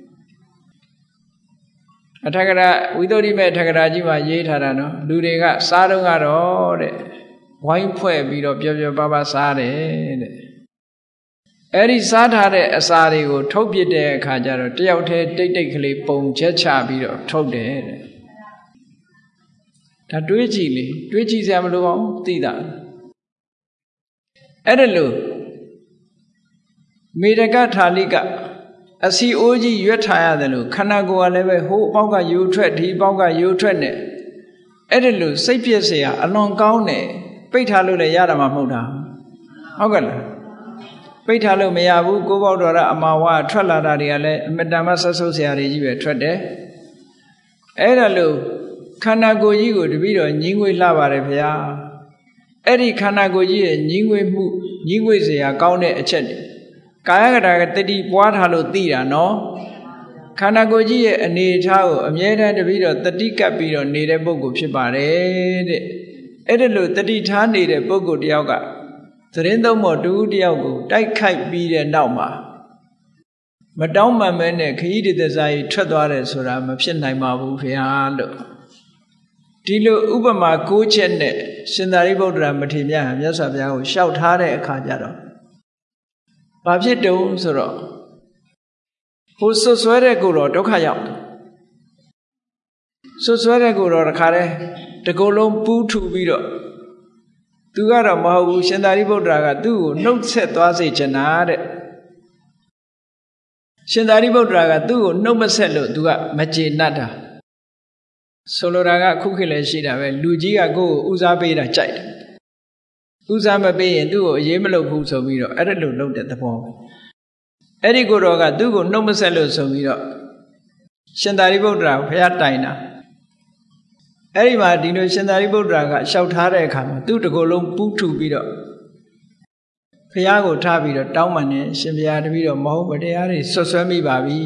အထက်ကရာဝိသုဒ္ဓိမဲ့ထက်ကရာကြီးမှာရေးထားတာနော်လူတွေကစားတော့ကတော့တဲ့ဝိုင်းဖွဲ့ပြီးတော့ပျော်ပျော်ပါးပါးစားတယ်တဲ့အဲ့ဒီစားထားတဲ့အစာတွေကိုထုတ်ပြတဲ့အခါကျတော့တယောက်တည်းတိတ်တိတ်ကလေးပုံချက်ချပြီးတော့ထုတ်တယ်တဲ့ဒါတွေးကြည့်လေတွေးကြည့်စရာမလိုပါဘူးသိတာအဲ့ဒါလို့မေတကထာလိကအစီအိုးကြီးရွက်ထားရတယ်လို့ခန္ဓာကိုယ်ကလည်းပဲဟိုအပေါက်ကယူထွက်ဒီအပေါက်ကယူထွက်နဲ့အဲ့ဒါလို့စိတ်ပြည့်စရာအလွန်ကောင်းတယ်ပိတ်ထားလို့လည်းရတာမှမဟုတ်တာဟုတ်ကဲ့လားပိတ်ထားလို့မရဘူးကိုယ်ပေါက်တော်ရအမာဝါထွက်လာတာတွေကလည်းအမတန်မှဆက်ဆုပ်စရာတွေကြီးပဲထွက်တယ်အဲ့ဒါလို့ခန္ဓာကိုယ်ကြီးကိုတပည့်တော်ညင်းငွေလှပါတယ်ဗျာအဲ့ဒီခန္ဓာကိုယ်ကြီးရဲ့ညင်းငွေမှုညင်းငွေစရာကောင်းတဲ့အချက်တွေကာယကတာကတတိပွားထားလို့သိတာနော်ခန္ဓာကိုယ်ကြီးရဲ့အနေအထားကိုအမြဲတမ်းတပည့်တော်တတိကပ်ပြီးတော့နေတဲ့ပုဂ္ဂိုလ်ဖြစ်ပါတယ်တဲ့အဲ့ဒါလို့တတိထားနေတဲ့ပုဂ္ဂိုလ်တယောက်ကသတင်းသုံးဖို့တူတယောက်ကိုတိုက်ခိုက်ပြီးတဲ့နောက်မှာမတောင်းပန်မဲနဲ့ခရီးတည်စားကြီးထွက်သွားတယ်ဆိုတာမဖြစ်နိုင်ပါဘူးခင်ဗျာလို့ဒီလိုဥပမာ၉ချက်နဲ့ရှင်သာရိပုတ္တရာမထေရမြတ်ဟာမြတ်စွာဘုရားကိုရှောက်ထားတဲ့အခါကျတော့ဘာဖြစ်တုံးဆိုတော့ဟိုဆွဆွဲတဲ့ကိုတော့ဒုက္ခရောက်ဆွဆွဲတဲ့ကိုတော့တခါတည်းတကုံလုံးပူးထူပြီးတော့သူကတော့မဟုတ်ဘူးရှင်သာရိပုတ္တရာကသူ့ကိုနှုတ်ဆက်သွားစေချင်တာတဲ့ရှင်သာရိပုတ္တရာကသူ့ကိုနှုတ်မဆက်လို့သူကမကျေနပ်တာဆိုလိုတာကခုခေတ်လည်းရှိတာပဲလူကြီးကကိုယ့်ကိုဦးစားပေးတာကြိုက်တယ်ဦးစားမပေးရင်သူ့ကိုအရေးမလုပ်ဘူးဆိုပြီးတော့အဲ့ဒါလိုလုပ်တဲ့သဘောပဲအဲ့ဒီကိုတော့ကသူ့ကိုနှုတ်မဆက်လို့ဆိုပြီးတော့ရှင်သာရိပုတ္တရာဘုရားတိုင်တာအဲ့ဒီမှာဒီလိုရှင်သာရိပုတ္တရာကလျှောက်ထားတဲ့အခါမှာသူ့တကိုယ်လုံးပူးထူပြီးတော့ဘုရားကိုထားပြီးတော့တောင်းပန်နေရှင်ဘုရားတပည့်တော်မဟုတ်မတရားတွေဆွဆွဲမိပါပြီ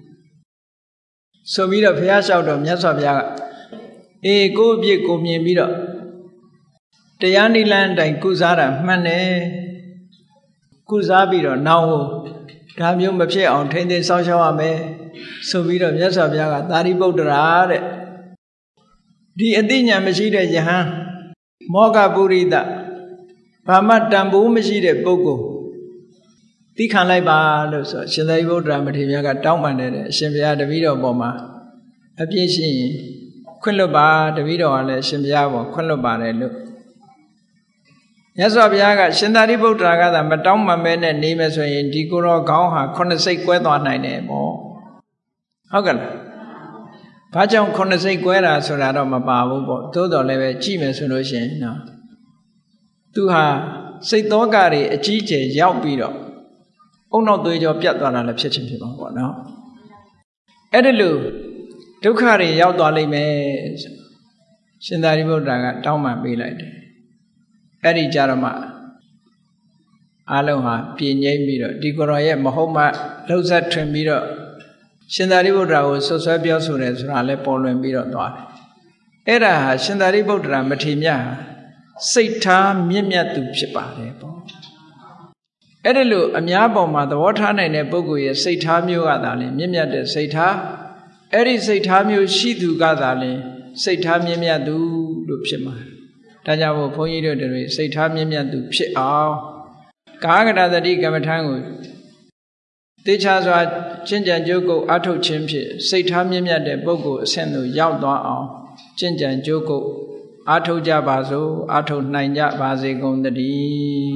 ဆိုပြီးတော့ဘုရားလျှောက်တော့မြတ်စွာဘုရားကအေးကိုယ့်အပြစ်ကိုမြင်ပြီးတော့တရားနိလန်းအတိုင်းကုစားတာမှန်တယ်ကုစားပြီးတော့နောင်ကိုဒါမျိုးမဖြစ်အောင်ထိမ့်သိမ်းစောင့်ရှောက်ရမယ်ဆိုပြီးတော့မြတ်စွာဘုရားကသာရိပုတ္တရာတဲ့ဒီအသိဉာဏ်မရှိတဲ့ယဟန်မောဂပုရိသဘာမှတန်ဖိုးမရှိတဲ့ပုဂ္ဂိုလ်သိခံလိုက်ပါလို့ဆိုရှင်သာရိပုတ္တရာမထေရကတောင်းပန်တယ်အရှင်ဘုရားတပည့်တော်ပေါ်မှာအပြည့်ရှိရင်ခွင့်လွတ်ပါတပည့်တော်ကလည်းအရှင်ဘုရားပေါ်ခွင့်လွတ်ပါတယ်လို့မြတ်စွာဘုရားကရှင်သာရိပုတ္တရာကသာမတောင်းပန်မဲနဲ့နေမယ်ဆိုရင်ဒီကိုယ်တော်ခေါင်းဟာခုနှစ်စိတ်ကွဲသွားနိုင်တယ်ပေါ့ဟုတ်ကဲ့လားဘာကြောင့်ခုနှစ်စိတ်ကွဲတာဆိုတာတော့မပါဘူးပေါ့သို့တော်လည်းပဲကြည့်မယ်ဆိုလို့ရှိရင်နော်သူဟာစိတ်သောကတွေအကြီးကျယ်ရောက်ပြီးတော့အုံနောက်သွေးကြောပြတ်သွားတာလည်းဖြစ်ချင်းဖြစ်ပါပေါ့နော်အဲ့ဒါလို့ဒုက္ခတွေရောက်သွားလိမ့်မယ်ရှင်သာရိပုတ္တရာကတောင်းပန်ပေးလိုက်တယ်အဲ့ဒီကြတော့မှအားလုံးဟာပြင်းငိမ့်ပြီးတော့ဒီကိုယ်တော်ရဲ့မဟုတ်မှလှုပ်ဆက်ထွင်ပြီးတော့ရှင်သာရိပုတ္တရာကိုဆွဆွဲပြောဆိုတယ်ဆိုတာလည်းပေါ်လွင်ပြီးတော့သွားတယ်အဲ့ဒါဟာရှင်သာရိပုတ္တရာမထေရမြတ်ဟာစိတ်ထားမြင့်မြတ်သူဖြစ်ပါတယ်ပေါ့အဲ့ဒါလို့အများပေါ်မှာသဘောထားနိုင်တဲ့ပုဂ္ဂိုလ်ရဲ့စိတ်ထားမျိုးကသာလျှင်မြင့်မြတ်တဲ့စိတ်ထားအဲ့ဒီစိတ်ထားမျိုးရှိသူကသာလျှင်စိတ်ထားမြင့်မြတ်သူလို့ဖြစ်မှာဒါကြောင့်ဘုန်းကြီးတို့တွေစိတ်ထားမြင့်မြတ်သူဖြစ်အောင်ကာကတသတိကမ္မထံကိုသေချာစွာကျင့်ကြံကြိုးကုပ်အထုတ်ခြင်းဖြင့်စိတ်ထားမြင့်မြတ်တဲ့ပုဂ္ဂိုလ်အဆင့်သို့ရောက်သွားအောင်ကျင့်ကြံကြိုးကုပ်အထုတ်ကြပါစို့အထုတ်နိုင်ကြပါစေကုန်သတည်း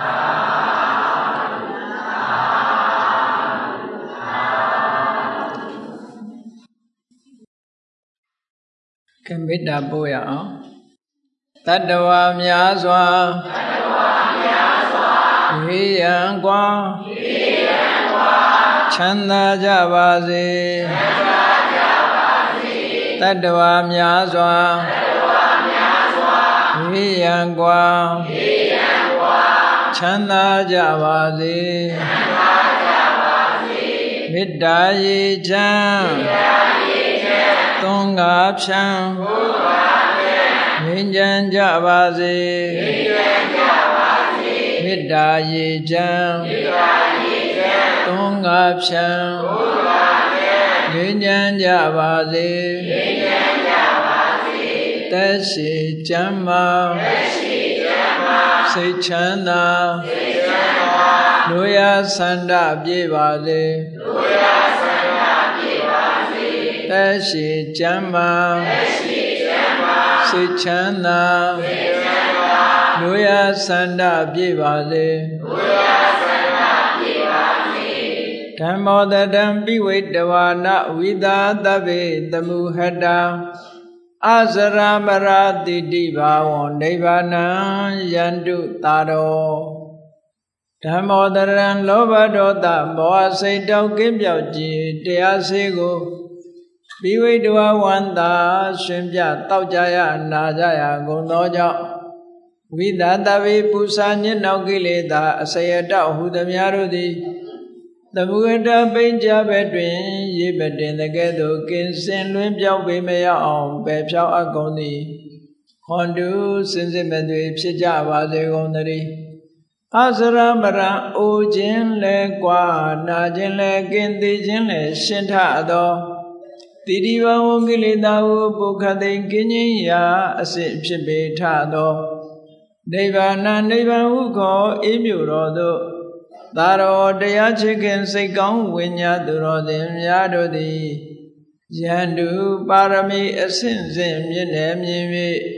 ကမေတ္တာပို့ရအောင်တတ္တဝါများစွာတတ္တဝါများစွာဝိယံကွာဝိယံကွာချမ်းသာကြပါစေချမ်းသာကြပါစေတတ္တဝါများစွာတတ္တဝါများစွာဝိယံကွာဝိယံကွာချမ်းသာကြပါစေချမ်းသာကြပါစေမေတ္တာရေချမ်းမေတ္တာရေချမ်းသွန်ကားဖြံသွန်ကားငြိမ်းချမ်းကြပါစေငြိမ်းချမ်းကြပါစေမေတ္တာရေချမ်းမေတ္တာရေချမ်းသွန်ကားဖြံသွန်ကားဖြံငြိမ်းချမ်းကြပါစေငြိမ်းချမ်းကြပါစေသက်ရှိချမ်းသာသက်ရှိချမ်းသာစိတ်ချမ်းသာစိတ်ချမ်းသာလူရဆန္ဒပြေပါစေလူရဆန္ဒပြေပါစေသက်ရှိချမ်းသာသက်ရှိစိတ်ချမ်းသာလူရဆန္ဒပြေပါစေလူရဆန္ဒပြေပါစေဓမ္မောတတံပိဝိတဝါနဝိသာသဗ္ဗေတမုဟတအစရမရတိတိဘာဝံနိဗ္ဗာနံယန္တုတာရောဓမ္မောတရံလောဘဒေါသမောဟစိတ်တောက်ကင်းပြောက်ခြင်းတရားစေကိုပိဝိတဝဝန္တာရှင်ပြတောက်ကြရနာကြရကုန်သောကြောင့်ဝိသတဝေပူဇာညစ်နောက်ကိလေသာအစယတောက်ဟုသမျှတို့သည်သမုဂတပိဉ္ကြဘက်တွင်ရေပတင်တကဲ့သို့ကင်းစင်လွင်ပြောက်ပေမရအောင်ပယ်ဖြောက်အပ်ကုန်သည်ဟွန်တုစင်စစ်မသွေဖြစ်ကြပါစေကုန်သတည်းအစရမရံအိုခြင်းလဲကွာနာခြင်းလဲကင်းသေးခြင်းလဲရှင်းထသောတိတိဘဝကိလေသာဟုပုခသိကင်းခြင်းရာအစစ်ဖြစ်ပေထသောနိဗ္ဗာန်နိဗ္ဗာန်ဟုခေါ်အေးမြတော်သို့သာရောတရားချစ်ခင်စိတ်ကောင်းဝိညာသူတော်စင်များတို့သည်ယန္တုပါရမီအဆင့်ဆင့်မြင့်နေမြင်၍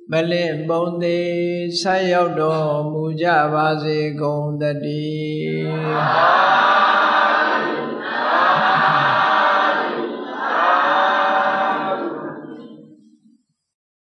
မလင့်ပုံသေးဆက်ရောက်တော်မူကြပါစေကုန်သတည်း